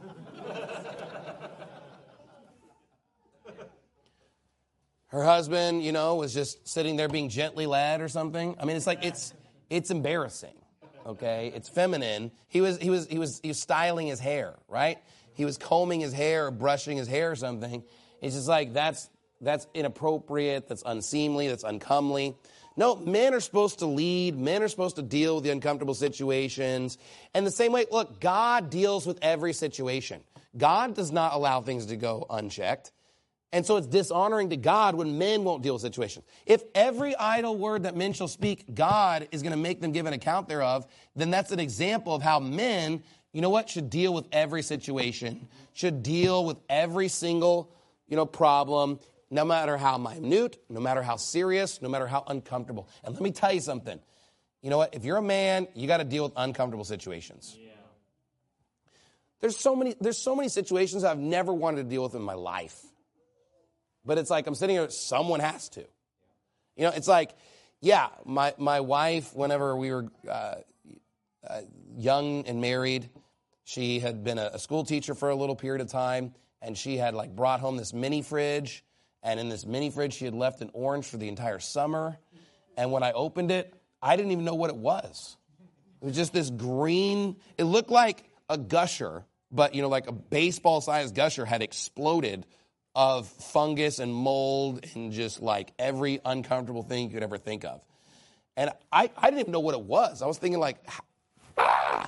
Her husband, you know, was just sitting there being gently led or something. I mean, it's like, it's it's embarrassing, okay? It's feminine. He was, he was, he was, he was styling his hair, right? He was combing his hair or brushing his hair or something. It's just like, that's that's inappropriate, that's unseemly, that's uncomely. No, men are supposed to lead. Men are supposed to deal with the uncomfortable situations. And the same way, look, God deals with every situation. God does not allow things to go unchecked. And so it's dishonoring to God when men won't deal with situations. If every idle word that men shall speak, God is going to make them give an account thereof, then that's an example of how men, you know what, should deal with every situation, should deal with every single, you know, problem, no matter how minute, no matter how serious, no matter how uncomfortable. And let me tell you something. You know what? If you're a man, you got to deal with uncomfortable situations. Yeah. There's so many, there's so many situations I've never wanted to deal with in my life. But it's like I'm sitting here, someone has to. You know, it's like, yeah, my, my wife, whenever we were uh, uh, young and married, she had been a, a school teacher for a little period of time, and she had like brought home this mini fridge, and in this mini fridge she had left an orange for the entire summer. And when I opened it, I didn't even know what it was. It was just this green, it looked like a gusher, but you know, like a baseball-sized gusher had exploded of fungus and mold and just like every uncomfortable thing you could ever think of. And I, I didn't even know what it was. I was thinking like, ah,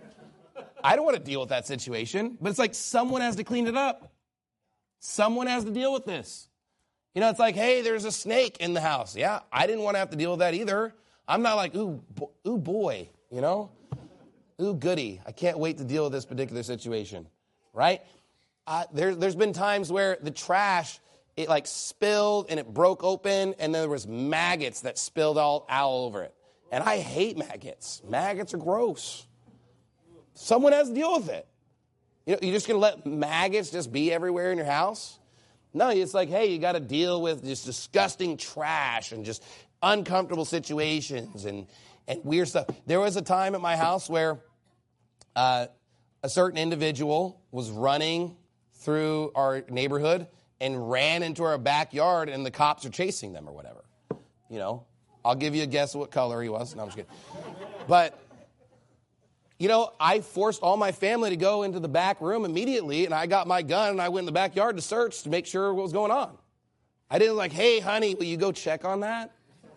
I don't want to deal with that situation. But it's like someone has to clean it up. Someone has to deal with this. You know, it's like, hey, there's a snake in the house. Yeah, I didn't want to have to deal with that either. I'm not like, ooh, bo- ooh boy, you know? Ooh, goody. I can't wait to deal with this particular situation, right? Uh, there, there's been times where the trash, it like spilled and it broke open, and then there was maggots that spilled all, all over it. And I hate maggots. Maggots are gross. Someone has to deal with it. You know, you're just going to let maggots just be everywhere in your house? No, it's like, hey, you got to deal with just disgusting trash and just uncomfortable situations and, and weird stuff. There was a time at my house where uh, a certain individual was running through our neighborhood and ran into our backyard, and the cops are chasing them or whatever. You know, I'll give you a guess what color he was. No, I'm just kidding. But, you know, I forced all my family to go into the back room immediately, and I got my gun, and I went in the backyard to search to make sure what was going on. I didn't like, hey, honey, will you go check on that?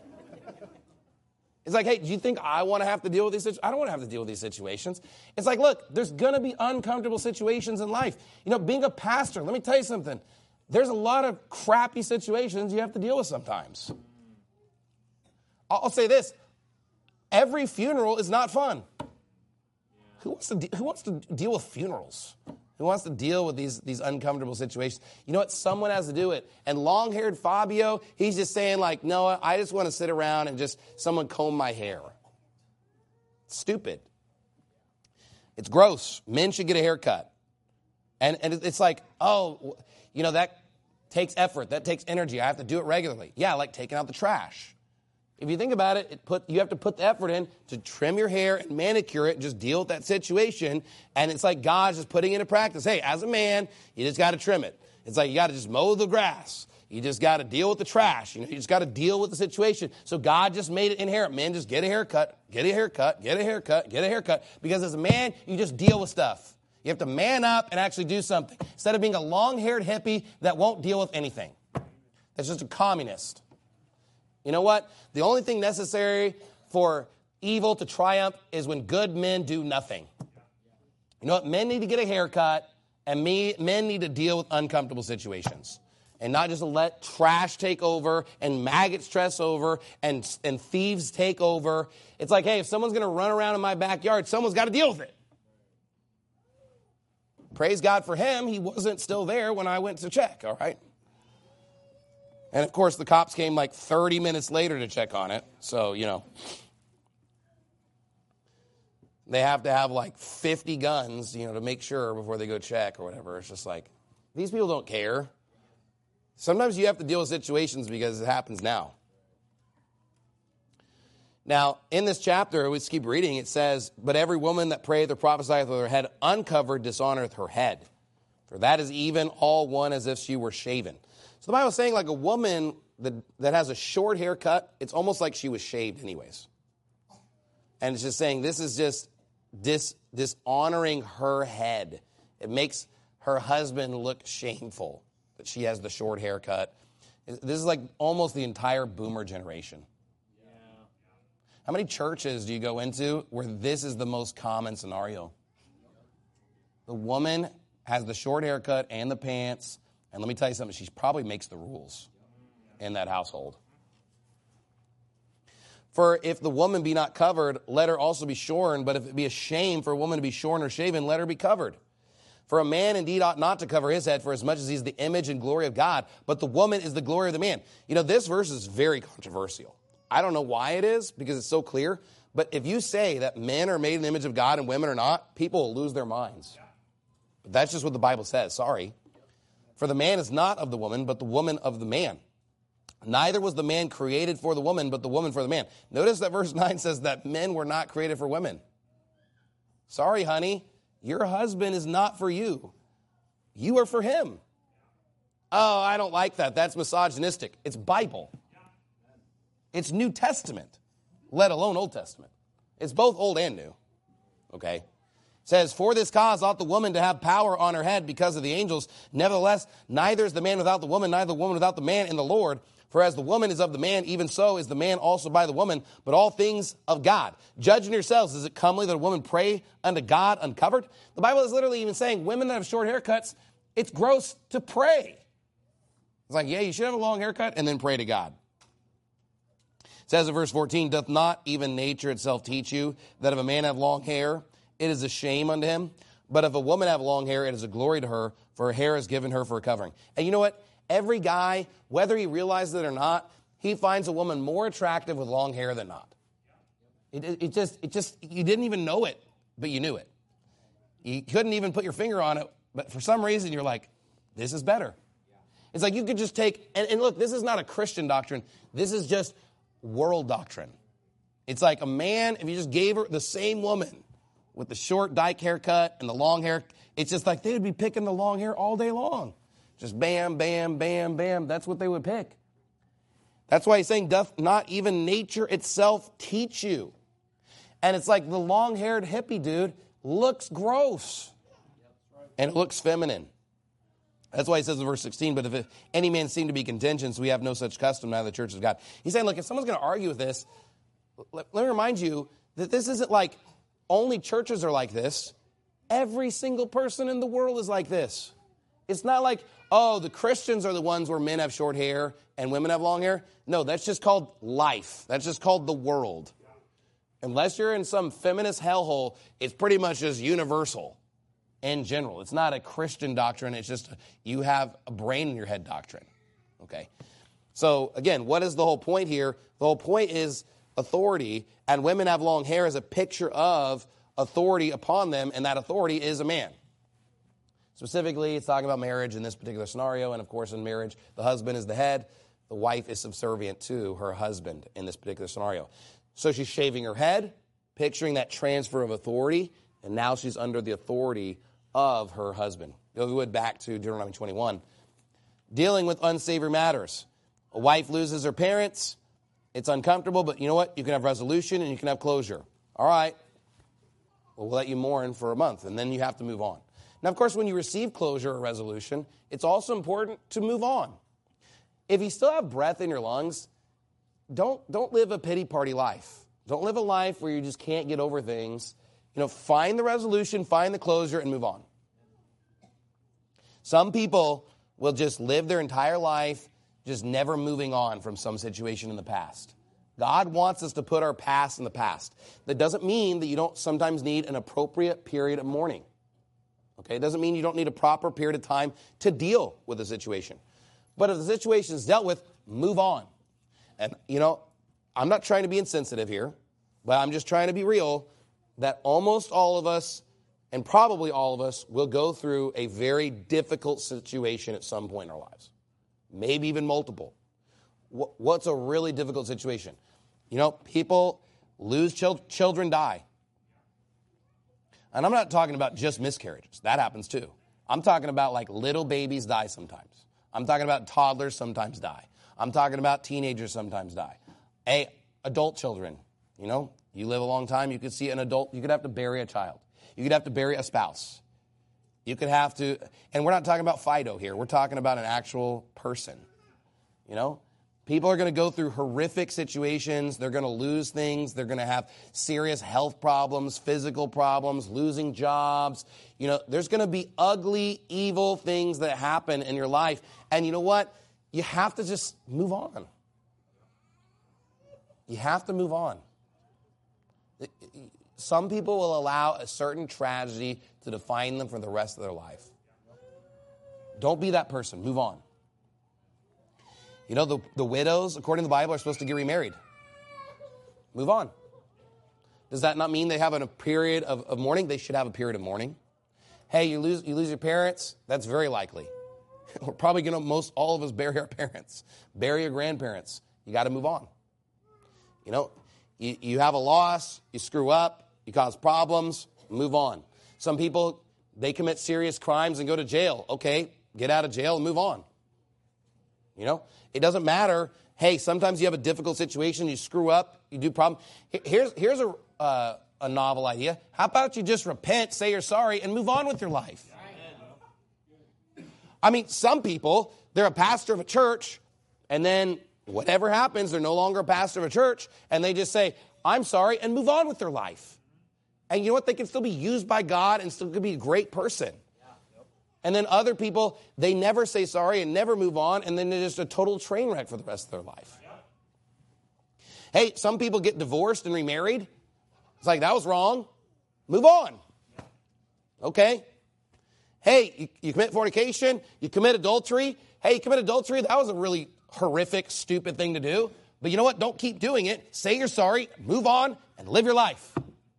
It's like, hey, do you think I want to have to deal with these situations? I don't want to have to deal with these situations. It's like, look, there's going to be uncomfortable situations in life. You know, being a pastor, let me tell you something. There's a lot of crappy situations you have to deal with sometimes. I'll say this. Every funeral is not fun. Who wants to de- who wants to deal with funerals? Who wants to deal with these, these uncomfortable situations? You know what? Someone has to do it. And long-haired Fabio, he's just saying like, Noah, I just want to sit around and just someone comb my hair. Stupid. It's gross. Men should get a haircut. And, and it's like, oh, you know, that takes effort. That takes energy. I have to do it regularly. Yeah, like taking out the trash. If you think about it, it put, you have to put the effort in to trim your hair and manicure it and just deal with that situation. And it's like God's just putting into practice. Hey, as a man, you just got to trim it. It's like you got to just mow the grass. You just got to deal with the trash. You know, you just got to deal with the situation. So God just made it inherent. Men, just get a haircut, get a haircut, get a haircut, get a haircut. Because as a man, you just deal with stuff. You have to man up and actually do something. Instead of being a long-haired hippie that won't deal with anything. That's just a communist. You know what? The only thing necessary for evil to triumph is when good men do nothing. You know what? Men need to get a haircut, and me, men need to deal with uncomfortable situations. And not just let trash take over and maggots stress over and, and thieves take over. It's like, hey, if someone's going to run around in my backyard, someone's got to deal with it. Praise God for him. He wasn't still there when I went to check, all right? And, of course, the cops came like thirty minutes later to check on it. So, you know, they have to have like fifty guns, you know, to make sure before they go check or whatever. It's just like, these people don't care. Sometimes you have to deal with situations because it happens now. Now, in this chapter, we just keep reading, it says, but every woman that prayeth or prophesieth with her head uncovered dishonoreth her head. For that is even all one as if she were shaven. So the Bible is saying like a woman that, that has a short haircut, it's almost like she was shaved anyways. And it's just saying this is just dis, dishonoring her head. It makes her husband look shameful that she has the short haircut. This is like almost the entire boomer generation. Yeah. How many churches do you go into where this is the most common scenario? The woman has the short haircut and the pants. And let me tell you something, she probably makes the rules in that household. For if the woman be not covered, let her also be shorn. But if it be a shame for a woman to be shorn or shaven, let her be covered. For a man indeed ought not to cover his head, for as much as he is the image and glory of God. But the woman is the glory of the man. You know, this verse is very controversial. I don't know why it is, because it's so clear. But if you say that men are made in the image of God and women are not, people will lose their minds. But that's just what the Bible says. Sorry. For the man is not of the woman, but the woman of the man. Neither was the man created for the woman, but the woman for the man. Notice that verse nine says that men were not created for women. Sorry, honey. Your husband is not for you. You are for him. Oh, I don't like that. That's misogynistic. It's Bible. It's New Testament, let alone Old Testament. It's both old and new. Okay? Says, for this cause ought the woman to have power on her head because of the angels. Nevertheless, neither is the man without the woman, neither the woman without the man in the Lord. For as the woman is of the man, even so is the man also by the woman, but all things of God. Judging yourselves, is it comely that a woman pray unto God uncovered? The Bible is literally even saying women that have short haircuts, it's gross to pray. It's like, yeah, you should have a long haircut and then pray to God. It says in verse fourteen, doth not even nature itself teach you that if a man have long hair, it is a shame unto him. But if a woman have long hair, it is a glory to her, for her hair is given her for a covering. And you know what? Every guy, whether he realizes it or not, he finds a woman more attractive with long hair than not. It, it, it just, it just, you didn't even know it, but you knew it. You couldn't even put your finger on it, but for some reason you're like, this is better. It's like you could just take, and, and look, this is not a Christian doctrine. This is just world doctrine. It's like a man, if you just gave her the same woman with the short dyke haircut and the long hair, it's just like they would be picking the long hair all day long. Just bam, bam, bam, bam. That's what they would pick. That's why he's saying, doth not even nature itself teach you? And it's like the long-haired hippie dude looks gross. And it looks feminine. That's why he says in verse sixteen, but if any man seem to be contentious, we have no such custom, neither the church of God. He's saying, look, if someone's going to argue with this, let, let me remind you that this isn't like only churches are like this. Every single person in the world is like this. It's not like, oh, the Christians are the ones where men have short hair and women have long hair. No, that's just called life. That's just called the world. Unless you're in some feminist hellhole, it's pretty much just universal in general. It's not a Christian doctrine. It's just you have a brain in your head doctrine. Okay? So, again, what is the whole point here? The whole point is authority, and women have long hair as a picture of authority upon them, and that authority is a man. Specifically, it's talking about marriage in this particular scenario, and of course in marriage, the husband is the head, the wife is subservient to her husband in this particular scenario. So she's shaving her head, picturing that transfer of authority, and now she's under the authority of her husband. We would back to Deuteronomy twenty-one. Dealing with unsavory matters. A wife loses her parents. It's uncomfortable, but you know what? You can have resolution and you can have closure. All right. Well, we'll let you mourn for a month, and then you have to move on. Now, of course, when you receive closure or resolution, it's also important to move on. If you still have breath in your lungs, don't, don't live a pity party life. Don't live a life where you just can't get over things. You know, find the resolution, find the closure, and move on. Some people will just live their entire life just never moving on from some situation in the past. God wants us to put our past in the past. That doesn't mean that you don't sometimes need an appropriate period of mourning. Okay, it doesn't mean you don't need a proper period of time to deal with a situation. But if the situation is dealt with, move on. And, you know, I'm not trying to be insensitive here, but I'm just trying to be real that almost all of us, and probably all of us, will go through a very difficult situation at some point in our lives. Maybe even multiple. What's a really difficult situation? You know, people lose chil- children die. And I'm not talking about just miscarriages. That happens too. I'm talking about like little babies die sometimes. I'm talking about toddlers sometimes die. I'm talking about teenagers sometimes die. Hey, adult children, you know, you live a long time, you could see an adult, you could have to bury a child. You could have to bury a spouse. You could have to, and we're not talking about Fido here. We're talking about an actual person, you know. People are going to go through horrific situations. They're going to lose things. They're going to have serious health problems, physical problems, losing jobs. You know, there's going to be ugly, evil things that happen in your life. And you know what? You have to just move on. You have to move on. Some people will allow a certain tragedy to define them for the rest of their life. Don't be that person. Move on. You know, the, the widows, according to the Bible, are supposed to get remarried. Move on. Does that not mean they have a period of, of mourning? They should have a period of mourning. Hey, you lose you lose your parents? That's very likely. We're probably going to, most all of us, bury our parents. Bury your grandparents. You got to move on. You know, you, you have a loss, you screw up, you cause problems, move on. Some people, they commit serious crimes and go to jail. Okay, get out of jail and move on. You know, it doesn't matter. Hey, sometimes you have a difficult situation, you screw up, you do problem. Here's here's a uh, a novel idea. How about you just repent, say you're sorry, and move on with your life? I mean, some people, they're a pastor of a church, and then whatever happens, they're no longer a pastor of a church, and they just say, I'm sorry, and move on with their life. And you know what? They can still be used by God and still could be a great person. And then other people, they never say sorry and never move on, and then they're just a total train wreck for the rest of their life. Hey, some people get divorced and remarried. It's like, that was wrong. Move on. Okay. Hey, you, you commit fornication, you commit adultery. Hey, you commit adultery, that was a really horrific, stupid thing to do. But you know what? Don't keep doing it. Say you're sorry, move on, and live your life.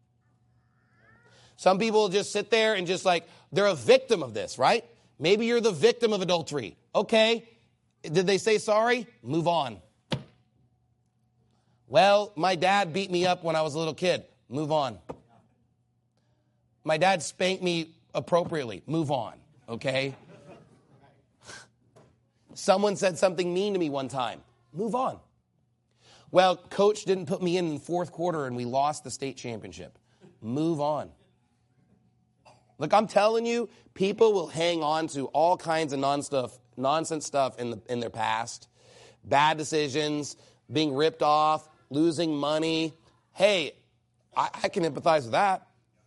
Some people just sit there and just like, they're a victim of this, right? Maybe you're the victim of adultery. Okay, did they say sorry? Move on. Well, my dad beat me up when I was a little kid. Move on. My dad spanked me appropriately. Move on, okay? Someone said something mean to me one time. Move on. Well, coach didn't put me in in the fourth quarter and we lost the state championship. Move on. Look, I'm telling you, people will hang on to all kinds of non-stuff, nonsense stuff in, the, in their past. Bad decisions, being ripped off, losing money. Hey, I, I can empathize with that.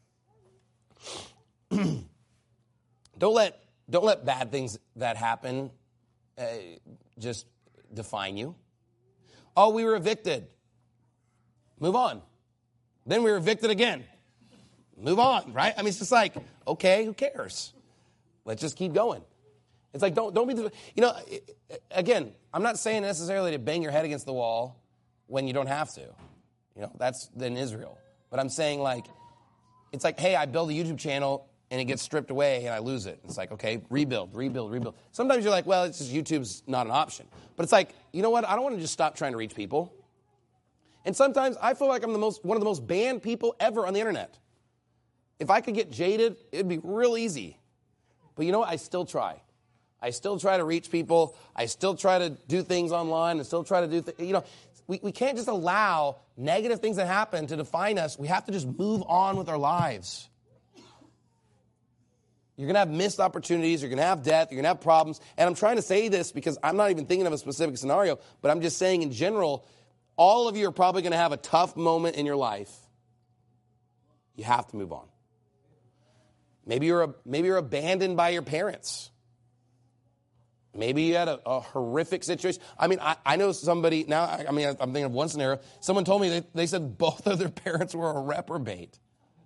don't let don't let bad things that happen uh, just define you. Oh, we were evicted. Move on. Then we were evicted again. Move on, right? I mean, it's just like, okay, who cares? Let's just keep going. It's like, don't don't be, you know, again, I'm not saying necessarily to bang your head against the wall when you don't have to. You know, that's in Israel. But I'm saying, like, it's like, hey, I build a YouTube channel and it gets stripped away and I lose it. It's like, okay, rebuild, rebuild, rebuild. Sometimes you're like, well, it's just YouTube's not an option. But it's like, you know what? I don't want to just stop trying to reach people. And sometimes I feel like I'm the most one of the most banned people ever on the internet. If I could get jaded, it'd be real easy. But you know what? I still try. I still try to reach people. I still try to do things online. I still try to do things. You know, we, we can't just allow negative things that happen to define us. We have to just move on with our lives. You're going to have missed opportunities. You're going to have death. You're going to have problems. And I'm trying to say this because I'm not even thinking of a specific scenario, but I'm just saying in general, all of you are probably going to have a tough moment in your life. You have to move on. Maybe you're a, maybe you're abandoned by your parents. Maybe you had a, a horrific situation. I mean, I, I know somebody, now, I, I mean, I'm thinking of one scenario. Someone told me they, they said both of their parents were a reprobate.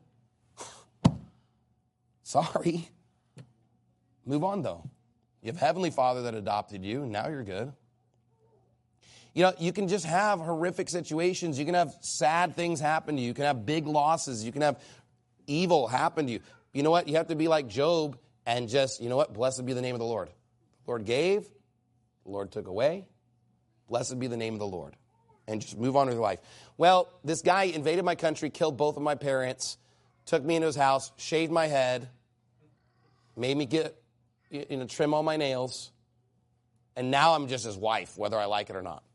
Sorry. Move on, though. You have a Heavenly Father that adopted you, and now you're good. You know, you can just have horrific situations. You can have sad things happen to you. You can have big losses. You can have evil happen to you. You know what? You have to be like Job and just, you know what? Blessed be the name of the Lord. The Lord gave, the Lord took away. Blessed be the name of the Lord. And just move on with your life. Well, this guy invaded my country, killed both of my parents, took me into his house, shaved my head, made me get, you know, trim all my nails, and now I'm just his wife, whether I like it or not.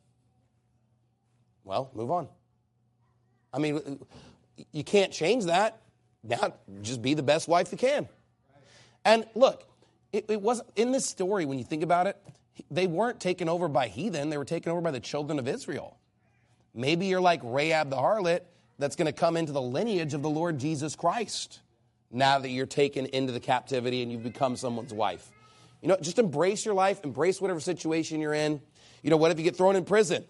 Well, move on. I mean, you can't change that. Now, just be the best wife you can. And look, it, it wasn't in this story, when you think about it, they weren't taken over by heathen. They were taken over by the children of Israel. Maybe you're like Rahab the harlot that's going to come into the lineage of the Lord Jesus Christ now that you're taken into the captivity and you've become someone's wife. You know, just embrace your life. Embrace whatever situation you're in. You know, what if you get thrown in prison?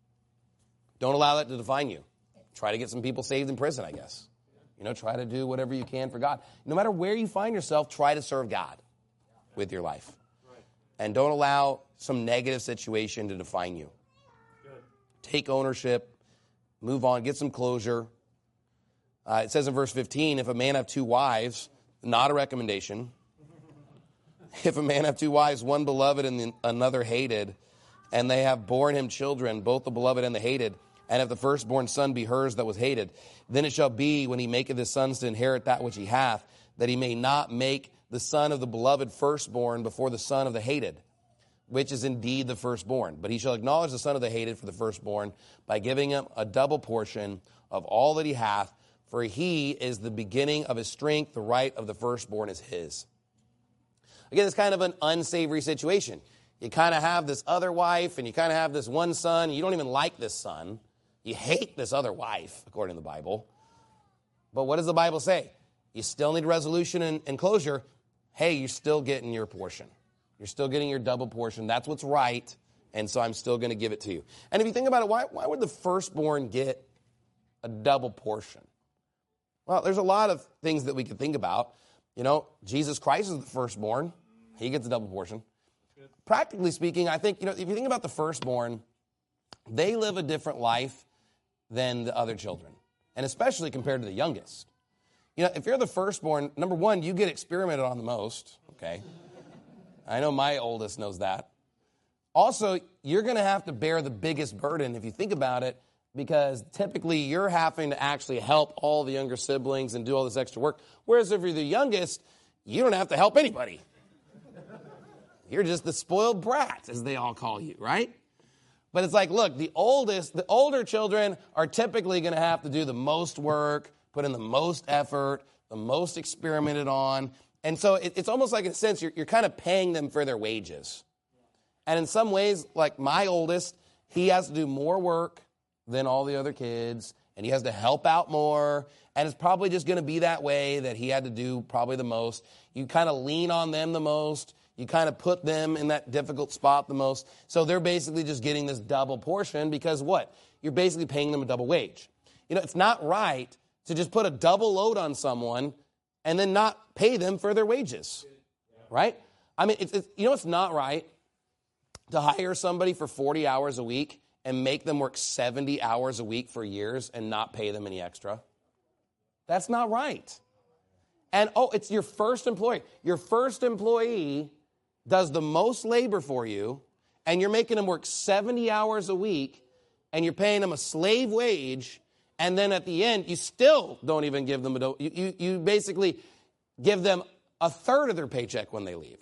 Don't allow that to define you. Try to get some people saved in prison, I guess. You know, try to do whatever you can for God. No matter where you find yourself, try to serve God with your life. And don't allow some negative situation to define you. Take ownership. Move on. Get some closure. Uh, it says in verse fifteen, if a man have two wives, not a recommendation. If a man have two wives, one beloved and the, another hated, and they have borne him children, both the beloved and the hated, and if the firstborn son be hers that was hated, then it shall be when he maketh his sons to inherit that which he hath, that he may not make the son of the beloved firstborn before the son of the hated, which is indeed the firstborn. But he shall acknowledge the son of the hated for the firstborn by giving him a double portion of all that he hath, for he is the beginning of his strength, the right of the firstborn is his. Again, it's kind of an unsavory situation. You kind of have this other wife, and you kind of have this one son, and you don't even like this son. You hate this other wife, according to the Bible. But what does the Bible say? You still need resolution and, and closure. Hey, you're still getting your portion. You're still getting your double portion. That's what's right, and so I'm still going to give it to you. And if you think about it, why, why would the firstborn get a double portion? Well, there's a lot of things that we could think about. You know, Jesus Christ is the firstborn. He gets a double portion. Good. Practically speaking, I think, you know, if you think about the firstborn, they live a different life than the other children, and especially compared to the youngest. You know, if you're the firstborn, number one, you get experimented on the most, okay? I know my oldest knows that. Also, you're going to have to bear the biggest burden if you think about it, because typically you're having to actually help all the younger siblings and do all this extra work. Whereas if you're the youngest, you don't have to help anybody. You're just the spoiled brat, as they all call you, right? But it's like, look, the oldest, the older children are typically going to have to do the most work, put in the most effort, the most experimented on. And so it, it's almost like, in a sense, you're, you're kind of paying them for their wages. And in some ways, like my oldest, he has to do more work than all the other kids, and he has to help out more, and it's probably just going to be that way, that he had to do probably the most. You kind of lean on them the most. You kind of put them in that difficult spot the most. So they're basically just getting this double portion because what? You're basically paying them a double wage. You know, it's not right to just put a double load on someone and then not pay them for their wages, right? I mean, it's, it's, you know it's not right? To hire somebody for forty hours a week and make them work seventy hours a week for years and not pay them any extra. That's not right. And, oh, it's your first employee. Your first employee does the most labor for you, and you're making them work seventy hours a week, and you're paying them a slave wage, and then at the end, you still don't even give them a, do- you, you, you basically give them a third of their paycheck when they leave.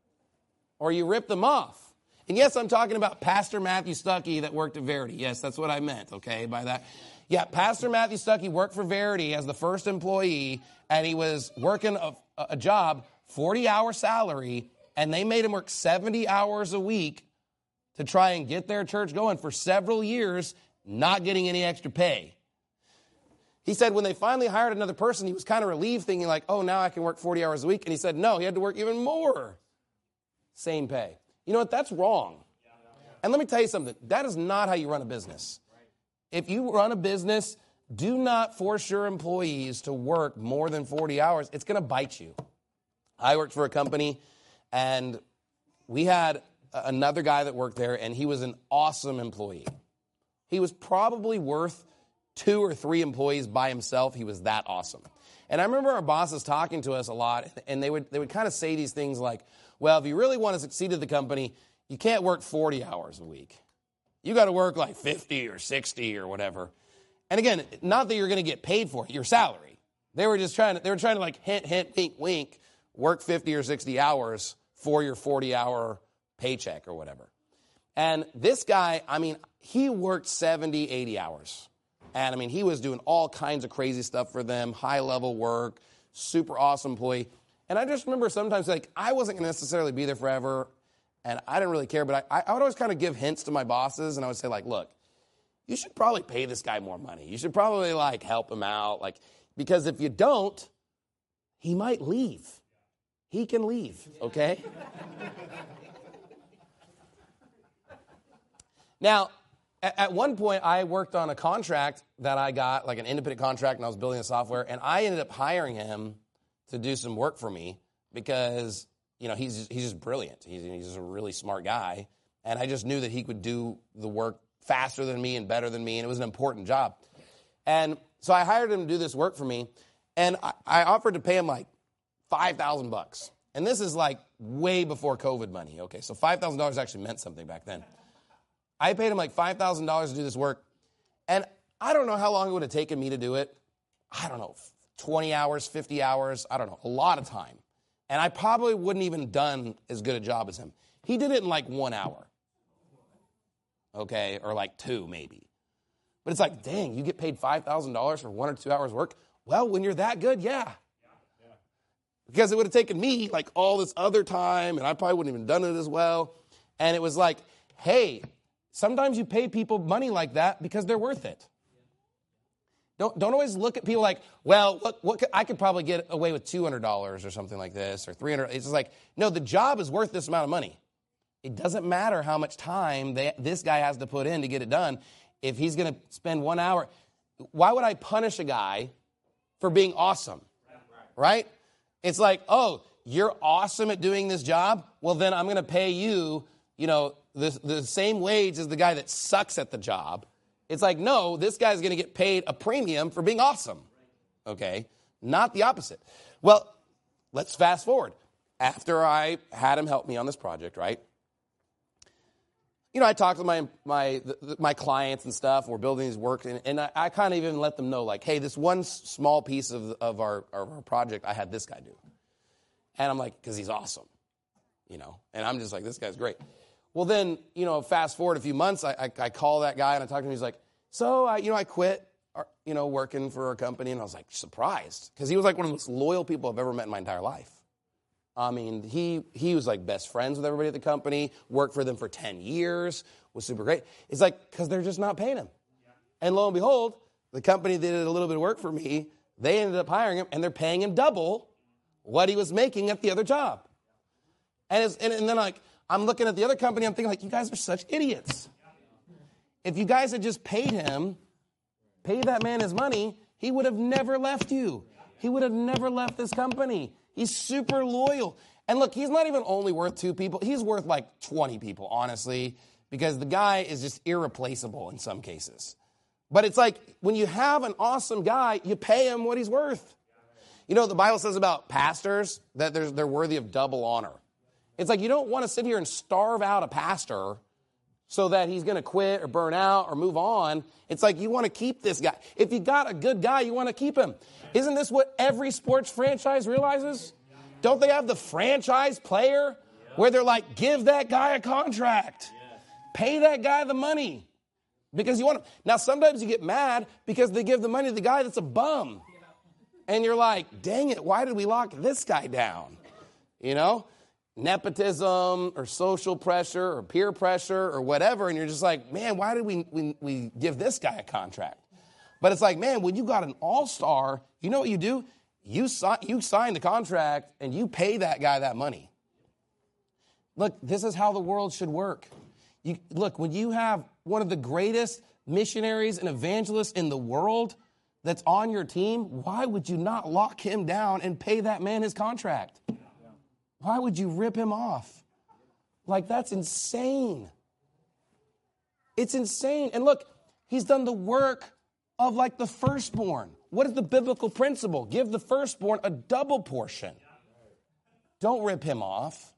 Or you rip them off. And yes, I'm talking about Pastor Matthew Stuckey that worked at Verity. Yes, that's what I meant, okay, by that. Yeah, Pastor Matthew Stuckey worked for Verity as the first employee, and he was working a, a job, forty-hour salary, and they made him work seventy hours a week to try and get their church going for several years, not getting any extra pay. He said when they finally hired another person, he was kind of relieved, thinking like, oh, now I can work forty hours a week. And he said, no, he had to work even more. Same pay. You know what? That's wrong. And let me tell you something. That is not how you run a business. If you run a business, do not force your employees to work more than forty hours. It's going to bite you. I worked for a company, and we had another guy that worked there, and he was an awesome employee. He was probably worth two or three employees by himself. He was that awesome. And I remember our bosses talking to us a lot, and they would they would kind of say these things like, well, if you really want to succeed at the company, you can't work forty hours a week. You got to work like fifty or sixty or whatever. And again, not that you're going to get paid for it, your salary. They were just trying to, they were trying to like hint, hint, wink, wink, work fifty or sixty hours for your forty-hour paycheck or whatever. And this guy, I mean, he worked seventy, eighty hours. And I mean, he was doing all kinds of crazy stuff for them, high-level work, super awesome employee. And I just remember sometimes, like, I wasn't going to necessarily be there forever, and I didn't really care, but I, I would always kind of give hints to my bosses, and I would say, like, look, you should probably pay this guy more money. You should probably, like, help him out, like, because if you don't, he might leave. He can leave, okay? Now, at, at one point, I worked on a contract that I got, like an independent contract, and I was building the software, and I ended up hiring him to do some work for me because, you know, he's he's just brilliant. He's, he's just a really smart guy, and I just knew that he could do the work faster than me and better than me, and it was an important job. And so I hired him to do this work for me, and I, I offered to pay him like five thousand bucks. And this is like way before COVID money, okay? So five thousand dollars actually meant something back then. I paid him like five thousand dollars to do this work, and I don't know how long it would have taken me to do it. I don't know, twenty hours, fifty hours, I don't know, a lot of time. And I probably wouldn't even done as good a job as him. He did it in like one hour, okay, or like two maybe. But it's like, dang, you get paid five thousand dollars for one or two hours work? Well, when you're that good, yeah. Because it would have taken me like all this other time, and I probably wouldn't even done it as well. And it was like, hey, sometimes you pay people money like that because they're worth it. Don't don't always look at people like, well, what what could, I could probably get away with two hundred dollars or something like this, or three hundred dollars. It's just like, no, the job is worth this amount of money. It doesn't matter how much time they, this guy has to put in to get it done. If he's going to spend one hour, why would I punish a guy for being awesome? Right? It's like, oh, you're awesome at doing this job? Well, then I'm going to pay you, you know, the, the same wage as the guy that sucks at the job. It's like, no, this guy's going to get paid a premium for being awesome. Okay? Not the opposite. Well, let's fast forward. After I had him help me on this project, right? You know, I talked to my my my clients and stuff. We're building these work, and, and I, I kind of even let them know, like, hey, this one small piece of of our, of our project, I had this guy do. And I'm like, because he's awesome, you know. And I'm just like, this guy's great. Well, then, you know, fast forward a few months, I, I, I call that guy, and I talk to him. He's like, so, I, you know, I quit, you know, working for a company. And I was like, surprised. Because he was like one of the most loyal people I've ever met in my entire life. I mean, he he was like best friends with everybody at the company, worked for them for ten years, was super great. It's like, because they're just not paying him. Yeah. And lo and behold, the company that did a little bit of work for me, they ended up hiring him, and they're paying him double what he was making at the other job. And, it's, and, and then like, I'm looking at the other company, I'm thinking like, you guys are such idiots. If you guys had just paid him pay that man his money, he would have never left you. He would have never left this company. He's super loyal. And look, he's not even only worth two people. He's worth like twenty people, honestly, because the guy is just irreplaceable in some cases. But it's like when you have an awesome guy, you pay him what he's worth. You know, the Bible says about pastors that they're, they're worthy of double honor. It's like you don't want to sit here and starve out a pastor so that he's going to quit or burn out or move on. It's like you want to keep this guy. If you got a good guy, you want to keep him. Isn't this what every sports franchise realizes? Don't they have the franchise player where they're like, give that guy a contract. Pay that guy the money. Because you want him. Now, sometimes you get mad because they give the money to the guy that's a bum. And you're like, dang it, why did we lock this guy down? You know? Nepotism or social pressure or peer pressure or whatever. And you're just like, man, why did we, we, we give this guy a contract? But it's like, man, when you got an all-star, you know what you do? You, si- you sign the contract and you pay that guy that money. Look, this is how the world should work. You, look, when you have one of the greatest missionaries and evangelists in the world that's on your team, why would you not lock him down and pay that man his contract? Why would you rip him off? Like, that's insane. It's insane. And look, he's done the work of like the firstborn. What is the biblical principle? Give the firstborn a double portion. Don't rip him off.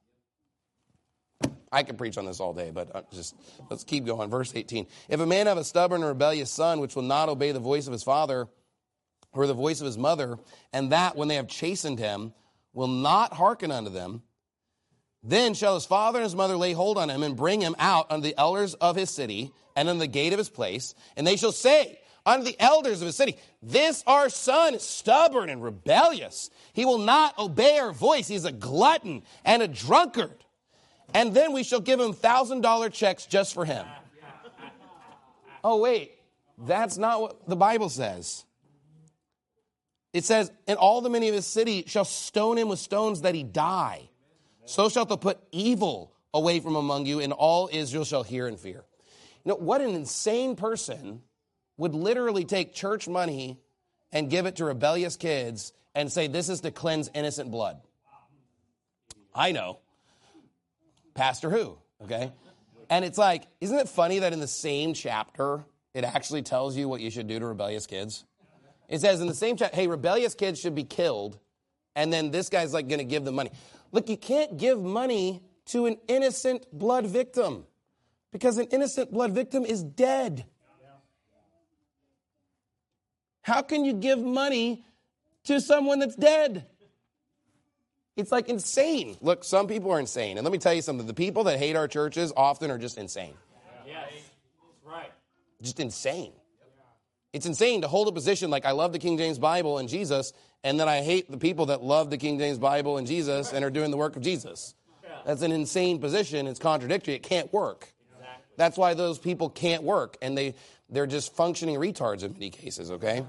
I could preach on this all day, but just let's keep going. Verse eighteen. If a man have a stubborn and rebellious son, which will not obey the voice of his father or the voice of his mother, and that when they have chastened him, will not hearken unto them, then shall his father and his mother lay hold on him and bring him out unto the elders of his city and unto the gate of his place, and they shall say unto the elders of his city, this our son is stubborn and rebellious. He will not obey our voice. He's a glutton and a drunkard. And then we shall give him one thousand dollars checks just for him. Oh, wait. That's not what the Bible says. It says, and all the men of his city shall stone him with stones that he die. So shalt thou put evil away from among you, and all Israel shall hear and fear. You know, what an insane person would literally take church money and give it to rebellious kids and say, this is to cleanse innocent blood. I know. Pastor who, okay? And it's like, isn't it funny that in the same chapter, it actually tells you what you should do to rebellious kids? It says in the same chapter, hey, rebellious kids should be killed, and then this guy's like going to give them money. Look, you can't give money to an innocent blood victim because an innocent blood victim is dead. How can you give money to someone that's dead? It's like insane. Look, some people are insane. And let me tell you something. The people that hate our churches often are just insane. Yes, right. Just insane. It's insane to hold a position like I love the King James Bible and Jesus, and then I hate the people that love the King James Bible and Jesus and are doing the work of Jesus. That's an insane position. It's contradictory. It can't work. That's why those people can't work, and they, they're just functioning retards in many cases, okay?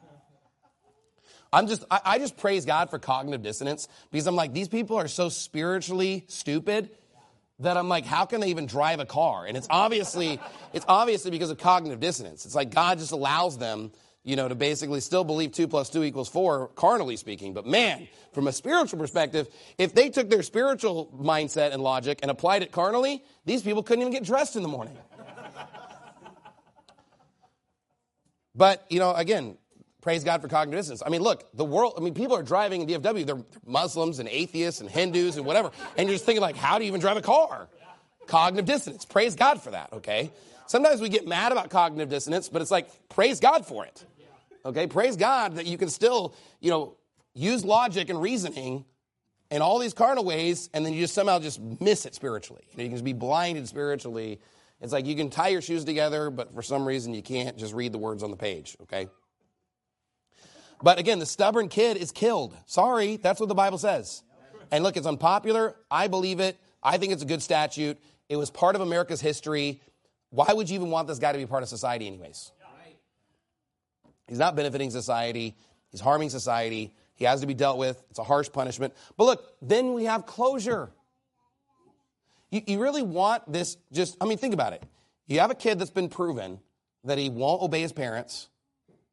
I'm just, I, I just praise God for cognitive dissonance because I'm like, these people are so spiritually stupid that I'm like, how can they even drive a car? And it's obviously, it's obviously because of cognitive dissonance. It's like God just allows them, you know, to basically still believe two plus two equals four, carnally speaking. But man, from a spiritual perspective, if they took their spiritual mindset and logic and applied it carnally, these people couldn't even get dressed in the morning. But, you know, again, praise God for cognitive dissonance. I mean, look, the world, I mean, people are driving in D F W. They're Muslims and atheists and Hindus and whatever. And you're just thinking, like, how do you even drive a car? Cognitive dissonance. Praise God for that, okay? Sometimes we get mad about cognitive dissonance, but it's like, praise God for it. Okay? Praise God that you can still, you know, use logic and reasoning in all these carnal ways, and then you just somehow just miss it spiritually. You know, you can just be blinded spiritually. It's like you can tie your shoes together, but for some reason you can't just read the words on the page, okay? But again, the stubborn kid is killed. Sorry, that's what the Bible says. And look, it's unpopular. I believe it. I think it's a good statute. It was part of America's history. Why would you even want this guy to be part of society anyways? He's not benefiting society. He's harming society. He has to be dealt with. It's a harsh punishment. But look, then we have closure. You, you really want this just, I mean, think about it. You have a kid that's been proven that he won't obey his parents.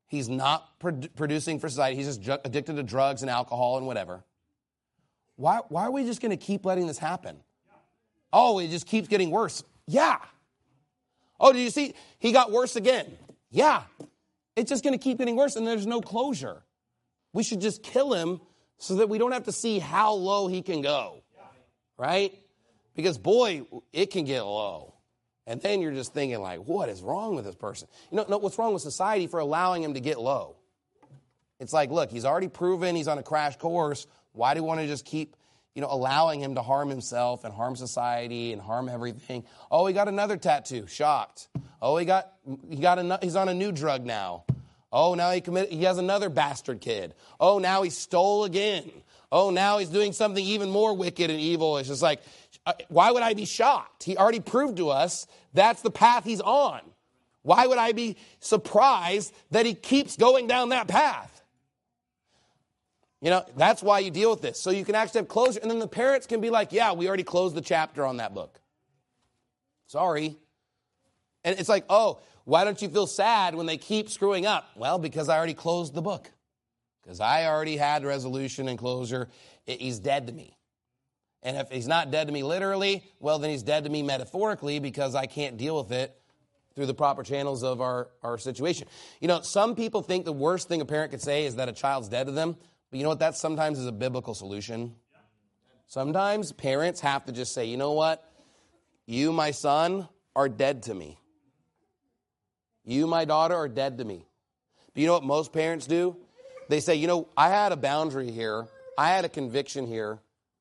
He's not pro- producing for society. He's just ju- addicted to drugs and alcohol and whatever. Why, why are we just going to keep letting this happen? Oh, it just keeps getting worse. Yeah. Oh, did you see? He got worse again. Yeah. It's just going to keep getting worse, and there's no closure. We should just kill him so that we don't have to see how low he can go. Right? Because, boy, it can get low. And then you're just thinking, like, what is wrong with this person? You know, no, what's wrong with society for allowing him to get low? It's like, look, he's already proven he's on a crash course. Why do you want to just keep, you know, allowing him to harm himself and harm society and harm everything? Oh, he got another tattoo. Shocked. Oh, he got he got a, he's on a new drug now. Oh, now he committed, he has another bastard kid. Oh, now he stole again. Oh, now he's doing something even more wicked and evil. It's just like, why would I be shocked? He already proved to us that's the path he's on. Why would I be surprised that he keeps going down that path? You know, that's why you deal with this. So you can actually have closure. And then the parents can be like, yeah, we already closed the chapter on that book. Sorry. And it's like, oh, why don't you feel sad when they keep screwing up? Well, because I already closed the book. Because I already had resolution and closure. He's dead to me. And if he's not dead to me literally, well, then he's dead to me metaphorically because I can't deal with it through the proper channels of our, our situation. You know, some people think the worst thing a parent could say is that a child's dead to them. But you know what? That sometimes is a biblical solution. Sometimes parents have to just say, you know what? You, my son, are dead to me. You, my daughter, are dead to me. But you know what most parents do? They say, you know, I had a boundary here. I had a conviction here.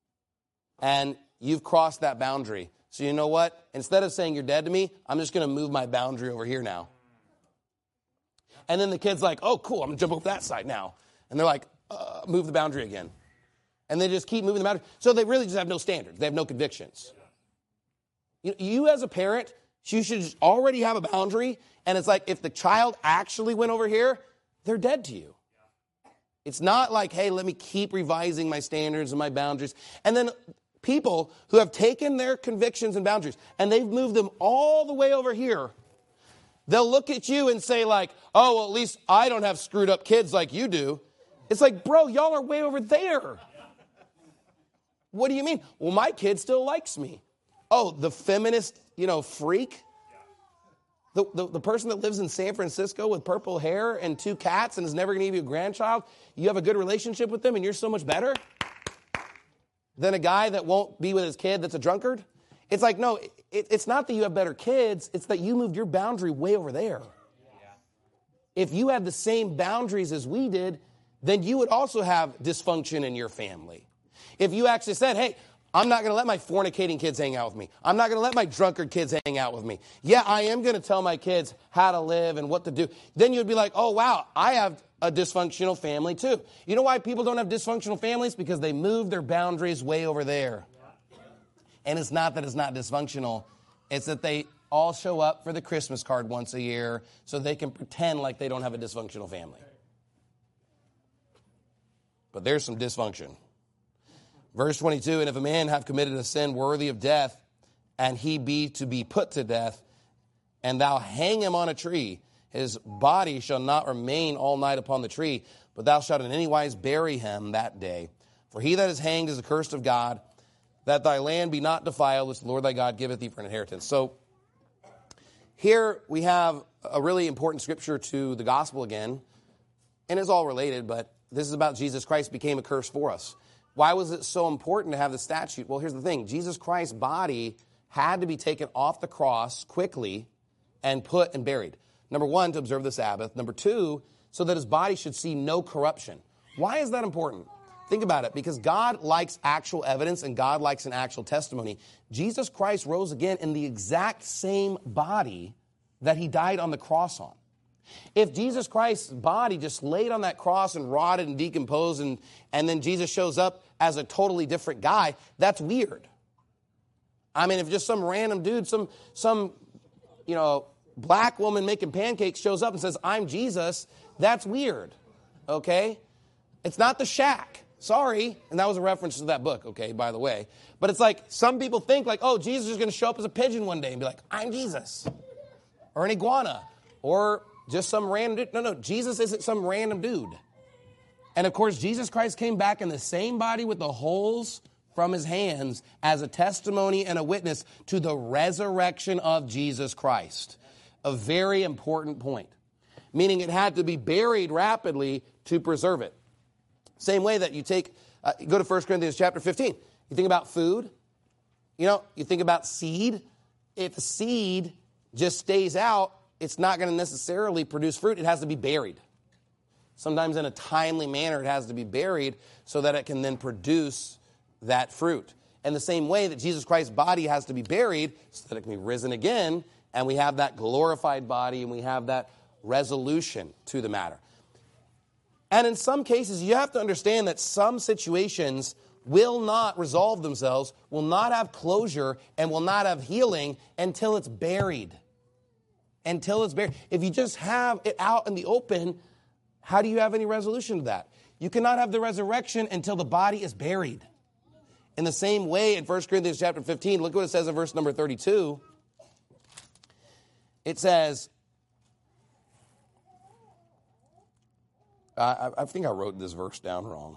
And you've crossed that boundary. So you know what? Instead of saying you're dead to me, I'm just going to move my boundary over here now. And then the kid's like, oh, cool, I'm going to jump over that side now. And they're like, uh, move the boundary again. And they just keep moving the boundary. So they really just have no standards. They have no convictions. You, you as a parent, you should just already have a boundary. And it's like if the child actually went over here, they're dead to you. It's not like, hey, let me keep revising my standards and my boundaries. And then people who have taken their convictions and boundaries and they've moved them all the way over here, they'll look at you and say like, oh, well, at least I don't have screwed up kids like you do. It's like, bro, y'all are way over there. What do you mean? Well, my kid still likes me. Oh, the feminist, you know, freak? The, the, the person that lives in San Francisco with purple hair and two cats and is never going to give you a grandchild, you have a good relationship with them and you're so much better than a guy that won't be with his kid that's a drunkard? It's like, no, it, it's not that you have better kids. It's that you moved your boundary way over there. Yeah. If you had the same boundaries as we did, then you would also have dysfunction in your family. If you actually said, hey, I'm not going to let my fornicating kids hang out with me. I'm not going to let my drunkard kids hang out with me. Yeah, I am going to tell my kids how to live and what to do. Then you'd be like, oh, wow, I have a dysfunctional family too. You know why people don't have dysfunctional families? Because they move their boundaries way over there. And it's not that it's not dysfunctional. It's that they all show up for the Christmas card once a year so they can pretend like they don't have a dysfunctional family. But there's some dysfunction. Verse twenty-two, and if a man have committed a sin worthy of death, and he be to be put to death, and thou hang him on a tree, his body shall not remain all night upon the tree, but thou shalt in any wise bury him that day. For he that is hanged is accursed of God, that thy land be not defiled, which the Lord thy God giveth thee for an inheritance. So here we have a really important scripture to the gospel again, and it's all related, but this is about Jesus Christ became a curse for us. Why was it so important to have the statute? Well, here's the thing. Jesus Christ's body had to be taken off the cross quickly and put and buried. Number one, to observe the Sabbath. Number two, so that his body should see no corruption. Why is that important? Think about it. Because God likes actual evidence and God likes an actual testimony. Jesus Christ rose again in the exact same body that he died on the cross on. If Jesus Christ's body just laid on that cross and rotted and decomposed and, and then Jesus shows up as a totally different guy, that's weird. I mean, if just some random dude, some, some you know, black woman making pancakes shows up and says, I'm Jesus, that's weird, okay? It's not the shack. Sorry. And that was a reference to that book, okay, by the way. But it's like some people think like, oh, Jesus is going to show up as a pigeon one day and be like, I'm Jesus. Or an iguana. Or just some random dude. No, no, Jesus isn't some random dude. And of course, Jesus Christ came back in the same body with the holes from his hands as a testimony and a witness to the resurrection of Jesus Christ. A very important point. Meaning it had to be buried rapidly to preserve it. Same way that you take, uh, you go to First Corinthians chapter fifteen. You think about food. You know, you think about seed. If a seed just stays out, it's not going to necessarily produce fruit. It has to be buried. Sometimes in a timely manner, it has to be buried so that it can then produce that fruit. And the same way that Jesus Christ's body has to be buried so that it can be risen again, and we have that glorified body, and we have that resolution to the matter. And in some cases, you have to understand that some situations will not resolve themselves, will not have closure, and will not have healing until it's buried. Until it's buried. If you just have it out in the open, how do you have any resolution to that? You cannot have the resurrection until the body is buried. In the same way, in First Corinthians chapter fifteen, look what it says in verse number thirty-two. It says, I, I think I wrote this verse down wrong.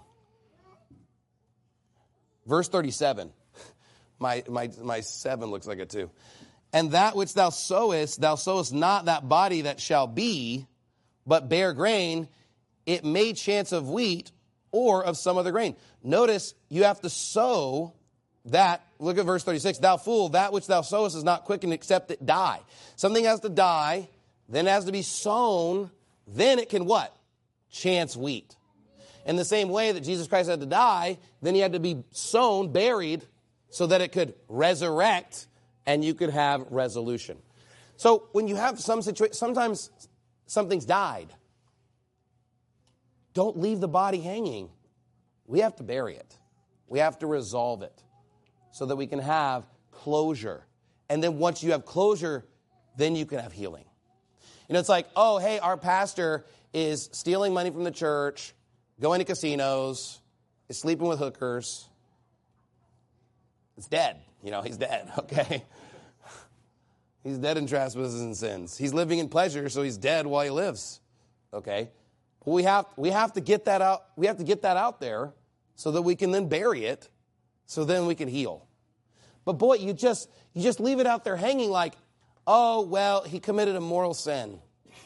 Verse thirty-seven. My, my, my seven looks like a two. And that which thou sowest, thou sowest not that body that shall be, but bear grain, it may chance of wheat or of some other grain. Notice you have to sow that. Look at verse thirty-six. Thou fool, that which thou sowest is not quickened except it die. Something has to die, then it has to be sown, then it can what? Chance wheat. In the same way that Jesus Christ had to die, then he had to be sown, buried, so that it could resurrect and you could have resolution. So when you have some situation, sometimes something's died. Don't leave the body hanging. We have to bury it. We have to resolve it so that we can have closure. And then once you have closure, then you can have healing. You know, it's like, oh, hey, our pastor is stealing money from the church, going to casinos, is sleeping with hookers. It's dead. You know, he's dead, okay? He's dead in trespasses and sins. He's living in pleasure, so he's dead while he lives, okay? But we have, we have to get that out, we have to get that out there so that we can then bury it, so then we can heal. But boy, you just, you just leave it out there hanging like, oh, well, he committed a mortal sin.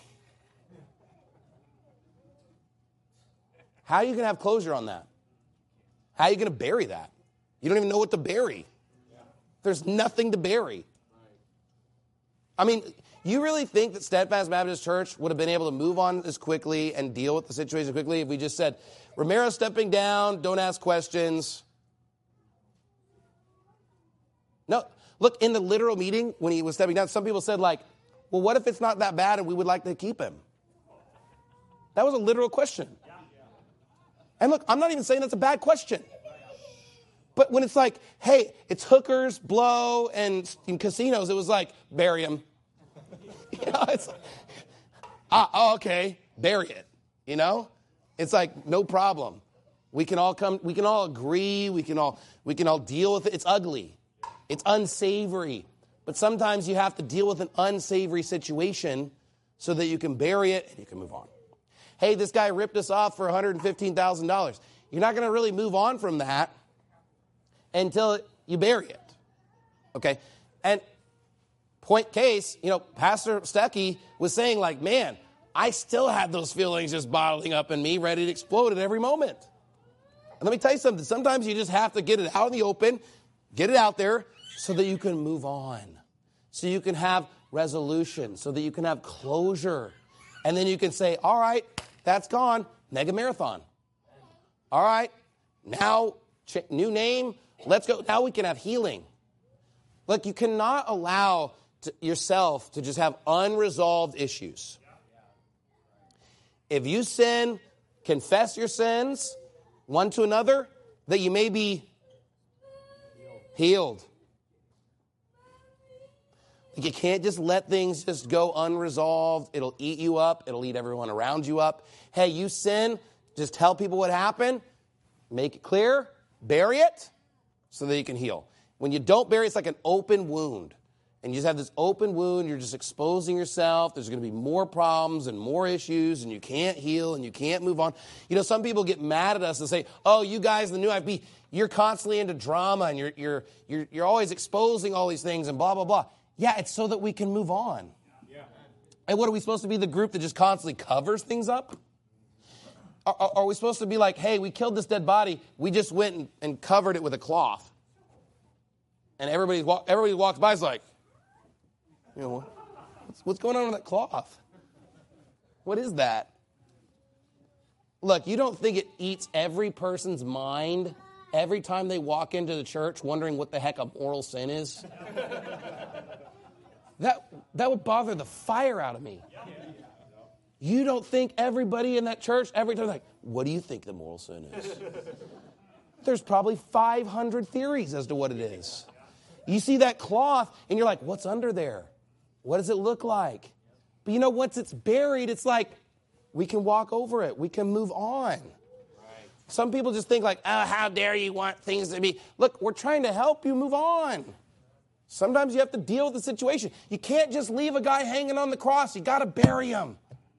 How are you going to have closure on that? How are you going to bury that? You don't even know what to bury. There's nothing to bury. I mean, you really think that Steadfast Baptist Church would have been able to move on as quickly and deal with the situation quickly if we just said, Romero stepping down, don't ask questions? No. Look, in the literal meeting when he was stepping down, some people said like, well, what if it's not that bad and we would like to keep him? That was a literal question. And look, I'm not even saying that's a bad question. But when it's like, hey, it's hookers, blow, and in casinos, it was like, bury him. You know, it's like, ah, oh, okay, bury it. You know? It's like, no problem. We can all come, we can all agree, we can all, we can all deal with it. It's ugly. It's unsavory. But sometimes you have to deal with an unsavory situation so that you can bury it and you can move on. Hey, this guy ripped us off for one hundred fifteen thousand dollars. You're not going to really move on from that until you bury it. Okay? And point case, you know, Pastor Stuckey was saying like, man, I still had those feelings just bottling up in me, ready to explode at every moment. And let me tell you something. Sometimes you just have to get it out in the open, get it out there so that you can move on, so you can have resolution, so that you can have closure. And then you can say, all right, that's gone. Mega marathon. All right, now ch- new name. Let's go. Now we can have healing. Look, you cannot allow to yourself to just have unresolved issues. If you sin, confess your sins one to another, that you may be healed. You can't just let things just go unresolved. It'll eat you up. It'll eat everyone around you up. Hey, you sin, just tell people what happened. Make it clear. Bury it so that you can heal. When you don't bury it, it's like an open wound. and you just have this open wound, you're just exposing yourself, there's going to be more problems and more issues, and you can't heal and you can't move on. You know, some people get mad at us and say, oh, you guys, the new I F B, you're constantly into drama and you're, you're, you're, you're always exposing all these things and blah, blah, blah. Yeah, it's so that we can move on. Yeah. And what, are we supposed to be the group that just constantly covers things up? Are, are we supposed to be like, hey, we killed this dead body, we just went and, and covered it with a cloth? And everybody, everybody walks by is like, you know, what's, what's going on with that cloth? What is that? Look, you don't think it eats every person's mind every time they walk into the church wondering what the heck a mortal sin is? That, that would bother the fire out of me. You don't think everybody in that church, every time, like, what do you think the moral sin is? There's probably five hundred theories as to what it is. You see that cloth, and you're like, what's under there? What does it look like? But you know, once it's buried, it's like, we can walk over it. We can move on. Right. Some people just think like, oh, how dare you want things to be. Look, we're trying to help you move on. Sometimes you have to deal with the situation. You can't just leave a guy hanging on the cross. You got to bury him.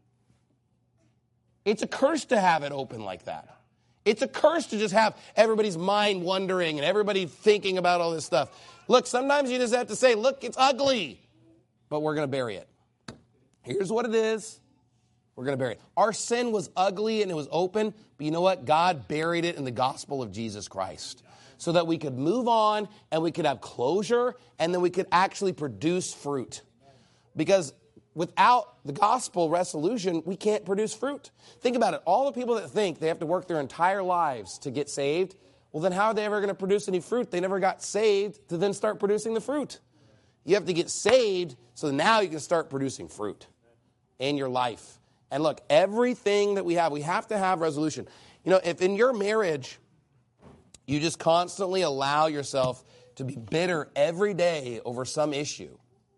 It's a curse to have it open like that. It's a curse to just have everybody's mind wandering and everybody thinking about all this stuff. Look, sometimes you just have to say, look, it's ugly, but we're going to bury it. Here's what it is. We're going to bury it. Our sin was ugly and it was open, but you know what? God buried it in the gospel of Jesus Christ so that we could move on and we could have closure and then we could actually produce fruit. Because without the gospel resolution, we can't produce fruit. Think about it. All the people that think they have to work their entire lives to get saved, well, then how are they ever going to produce any fruit? They never got saved to then start producing the fruit. You have to get saved so now you can start producing fruit in your life. And look, everything that we have, we have to have resolution. You know, if in your marriage, you just constantly allow yourself to be bitter every day over some issue,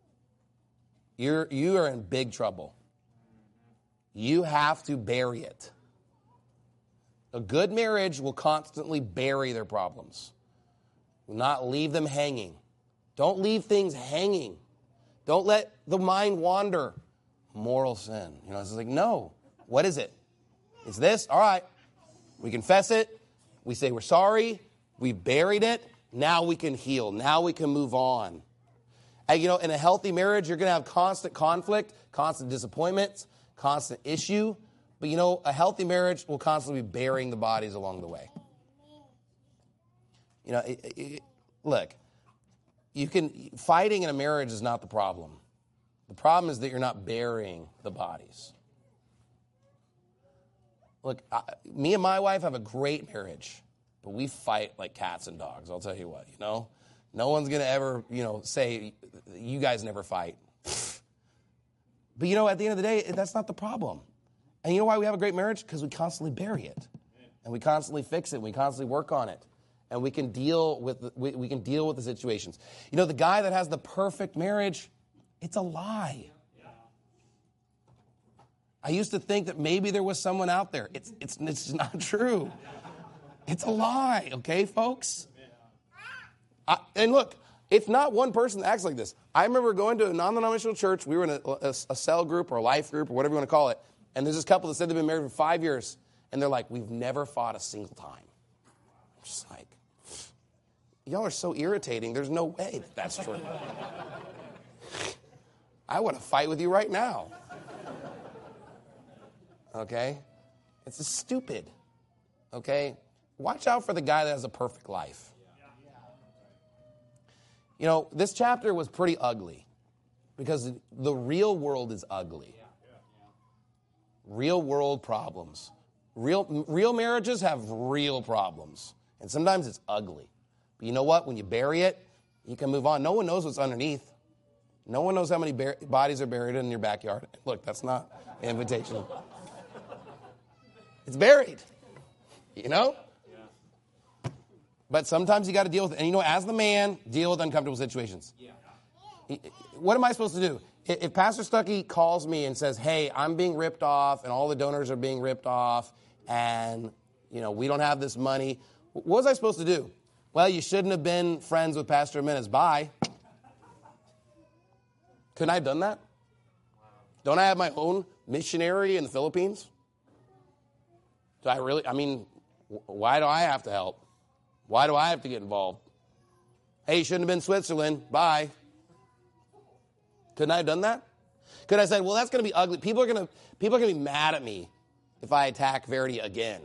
you're, you are in big trouble. You have to bury it. A good marriage will constantly bury their problems. Will not leave them hanging. Don't leave things hanging. Don't let the mind wander. Moral sin. You know, it's like, no. What is it? It's this. All right. We confess it. We say we're sorry. We buried it. Now we can heal. Now we can move on. And, you know, in a healthy marriage, you're going to have constant conflict, constant disappointments, constant issue. But, you know, a healthy marriage will constantly be burying the bodies along the way. You know, it, it, look, you can, fighting in a marriage is not the problem. The problem is that you're not burying the bodies. Look, I, me and my wife have a great marriage, but we fight like cats and dogs. I'll tell you what, you know. No one's going to ever, you know, say, you guys never fight. But, you know, at the end of the day, that's not the problem. And you know why we have a great marriage? Because we constantly bury it. And we constantly fix it. And we constantly work on it. And we can deal with the, we, we can deal with the situations. You know, the guy that has the perfect marriage, it's a lie. I used to think that maybe there was someone out there. It's it's it's not true. It's a lie, okay, folks? I, and look, it's not one person that acts like this. I remember going to a non-denominational church. We were in a, a, a cell group or a life group or whatever you want to call it. And there's this couple that said they've been married for five years. And they're like, we've never fought a single time. I'm just like, y'all are so irritating. There's no way that that's true. I want to fight with you right now. Okay? It's just stupid. Okay? Watch out for the guy that has a perfect life. You know, this chapter was pretty ugly because the real world is ugly. Real world problems. Real, real marriages have real problems. And sometimes it's ugly. But you know what? When you bury it, you can move on. No one knows what's underneath. No one knows how many bur- bodies are buried in your backyard. Look, that's not an invitation. It's buried. You know? But sometimes you got to deal with it. And you know, as the man, deal with uncomfortable situations. What am I supposed to do? If Pastor Stuckey calls me and says, hey, I'm being ripped off and all the donors are being ripped off and, you know, we don't have this money, what was I supposed to do? Well, you shouldn't have been friends with Pastor Jimenez. Bye. Couldn't I have done that? Don't I have my own missionary in the Philippines? Do I really, I mean, why do I have to help? Why do I have to get involved? Hey, you shouldn't have been Switzerland. Bye. Couldn't I have done that? Could I say, well, that's going to be ugly. People are going to people are going to be mad at me if I attack Verity again.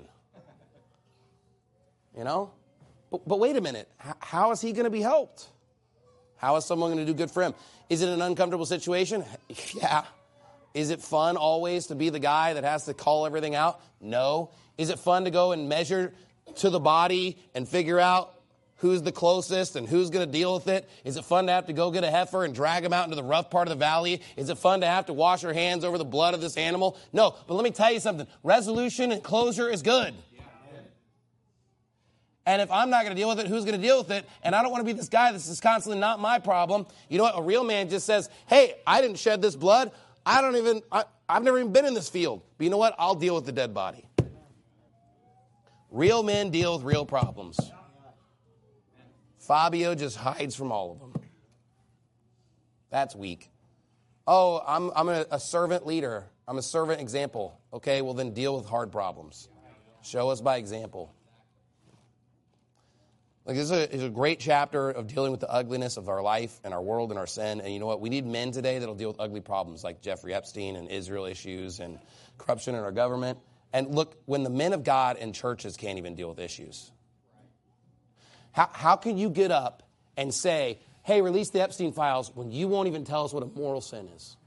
You know? But, but wait a minute. H- how is he going to be helped? How is someone going to do good for him? Is it an uncomfortable situation? Yeah. Is it fun always to be the guy that has to call everything out? No. Is it fun to go and measure to the body and figure out who's the closest and who's going to deal with it? Is it fun to have to go get a heifer and drag him out into the rough part of the valley? Is it fun to have to wash your hands over the blood of this animal? No, but let me tell you something. Resolution and closure is good. And if I'm not going to deal with it, who's going to deal with it? And I don't want to be this guy that's just constantly not my problem. You know what? A real man just says, hey, I didn't shed this blood. I don't even, I, I've never even been in this field. But you know what? I'll deal with the dead body. Real men deal with real problems. Fabio just hides from all of them. That's weak. Oh, I'm, I'm a, a servant leader. I'm a servant example. Okay, well then deal with hard problems. Show us by example. Like this is a, is a great chapter of dealing with the ugliness of our life and our world and our sin. And you know what? We need men today that'll deal with ugly problems like Jeffrey Epstein and Israel issues and corruption in our government. And look, when the men of God in churches can't even deal with issues. How, how can you get up and say, hey, release the Epstein files when you won't even tell us what a moral sin is?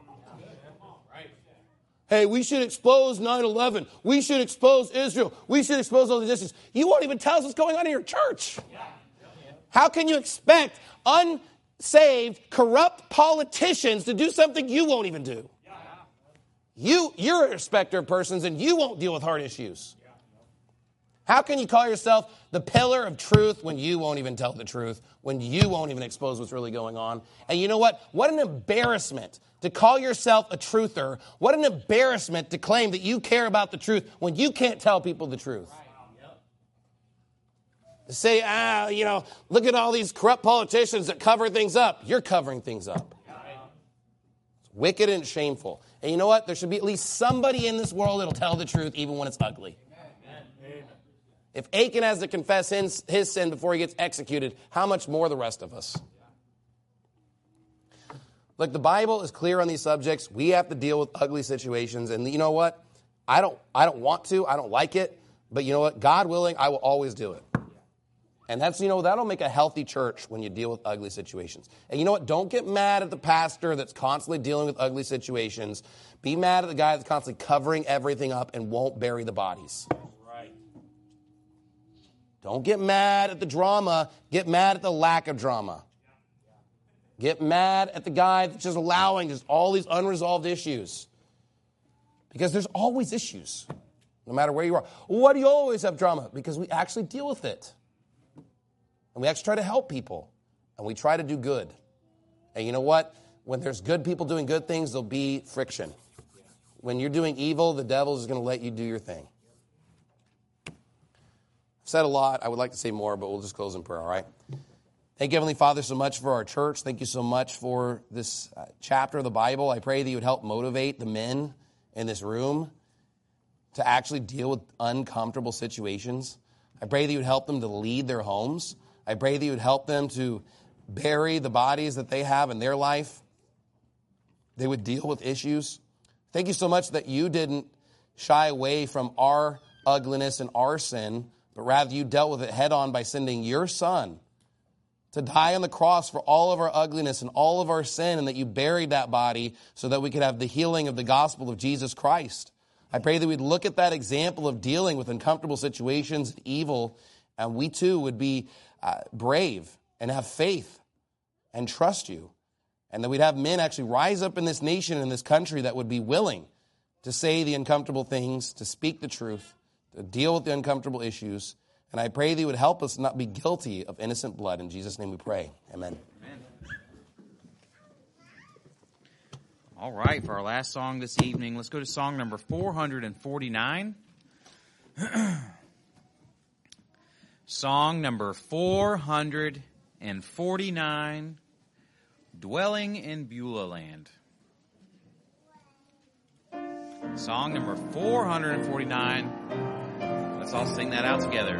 Hey, we should expose nine eleven. We should expose Israel. We should expose all these issues. You won't even tell us what's going on in your church. How can you expect unsaved, corrupt politicians to do something you won't even do? You, you're a respecter of persons, and you won't deal with hard issues. How can you call yourself the pillar of truth when you won't even tell the truth, when you won't even expose what's really going on? And you know what? What an embarrassment to call yourself a truther. What an embarrassment to claim that you care about the truth when you can't tell people the truth. To say, ah, you know, look at all these corrupt politicians that cover things up. You're covering things up. It's wicked and shameful. And you know what? There should be at least somebody in this world that'll tell the truth even when it's ugly. If Achan has to confess his, his sin before he gets executed, how much more the rest of us? Look, the Bible is clear on these subjects. We have to deal with ugly situations. And you know what? I don't, I don't want to. I don't like it. But you know what? God willing, I will always do it. And that's, you know, that'll make a healthy church when you deal with ugly situations. And you know what? Don't get mad at the pastor that's constantly dealing with ugly situations. Be mad at the guy that's constantly covering everything up and won't bury the bodies. Right. Don't get mad at the drama. Get mad at the lack of drama. Get mad at the guy that's just allowing just all these unresolved issues. Because there's always issues, no matter where you are. Why do you always have drama? Because we actually deal with it. And we actually try to help people. And we try to do good. And you know what? When there's good people doing good things, there'll be friction. When you're doing evil, the devil is going to let you do your thing. I've said a lot. I would like to say more, but we'll just close in prayer, all right? Thank you, Heavenly Father, so much for our church. Thank you so much for this uh, chapter of the Bible. I pray that you would help motivate the men in this room to actually deal with uncomfortable situations. I pray that you would help them to lead their homes. I pray that you would help them to bury the bodies that they have in their life. They would deal with issues. Thank you so much that you didn't shy away from our ugliness and our sin, but rather you dealt with it head on by sending your Son to die on the cross for all of our ugliness and all of our sin, and that you buried that body so that we could have the healing of the gospel of Jesus Christ. I pray that we'd look at that example of dealing with uncomfortable situations and evil, and we too would be uh, brave and have faith and trust you. And that we'd have men actually rise up in this nation, in this country, that would be willing to say the uncomfortable things, to speak the truth, to deal with the uncomfortable issues. And I pray that you would help us not be guilty of innocent blood. In Jesus' name we pray. Amen. Amen. All right, for our last song this evening, let's go to song number four hundred forty-nine. Song number four hundred forty-nine, Dwelling in Beulah Land. Song number four hundred forty-nine. Let's all sing that out together.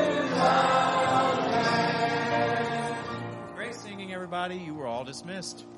Dismissed.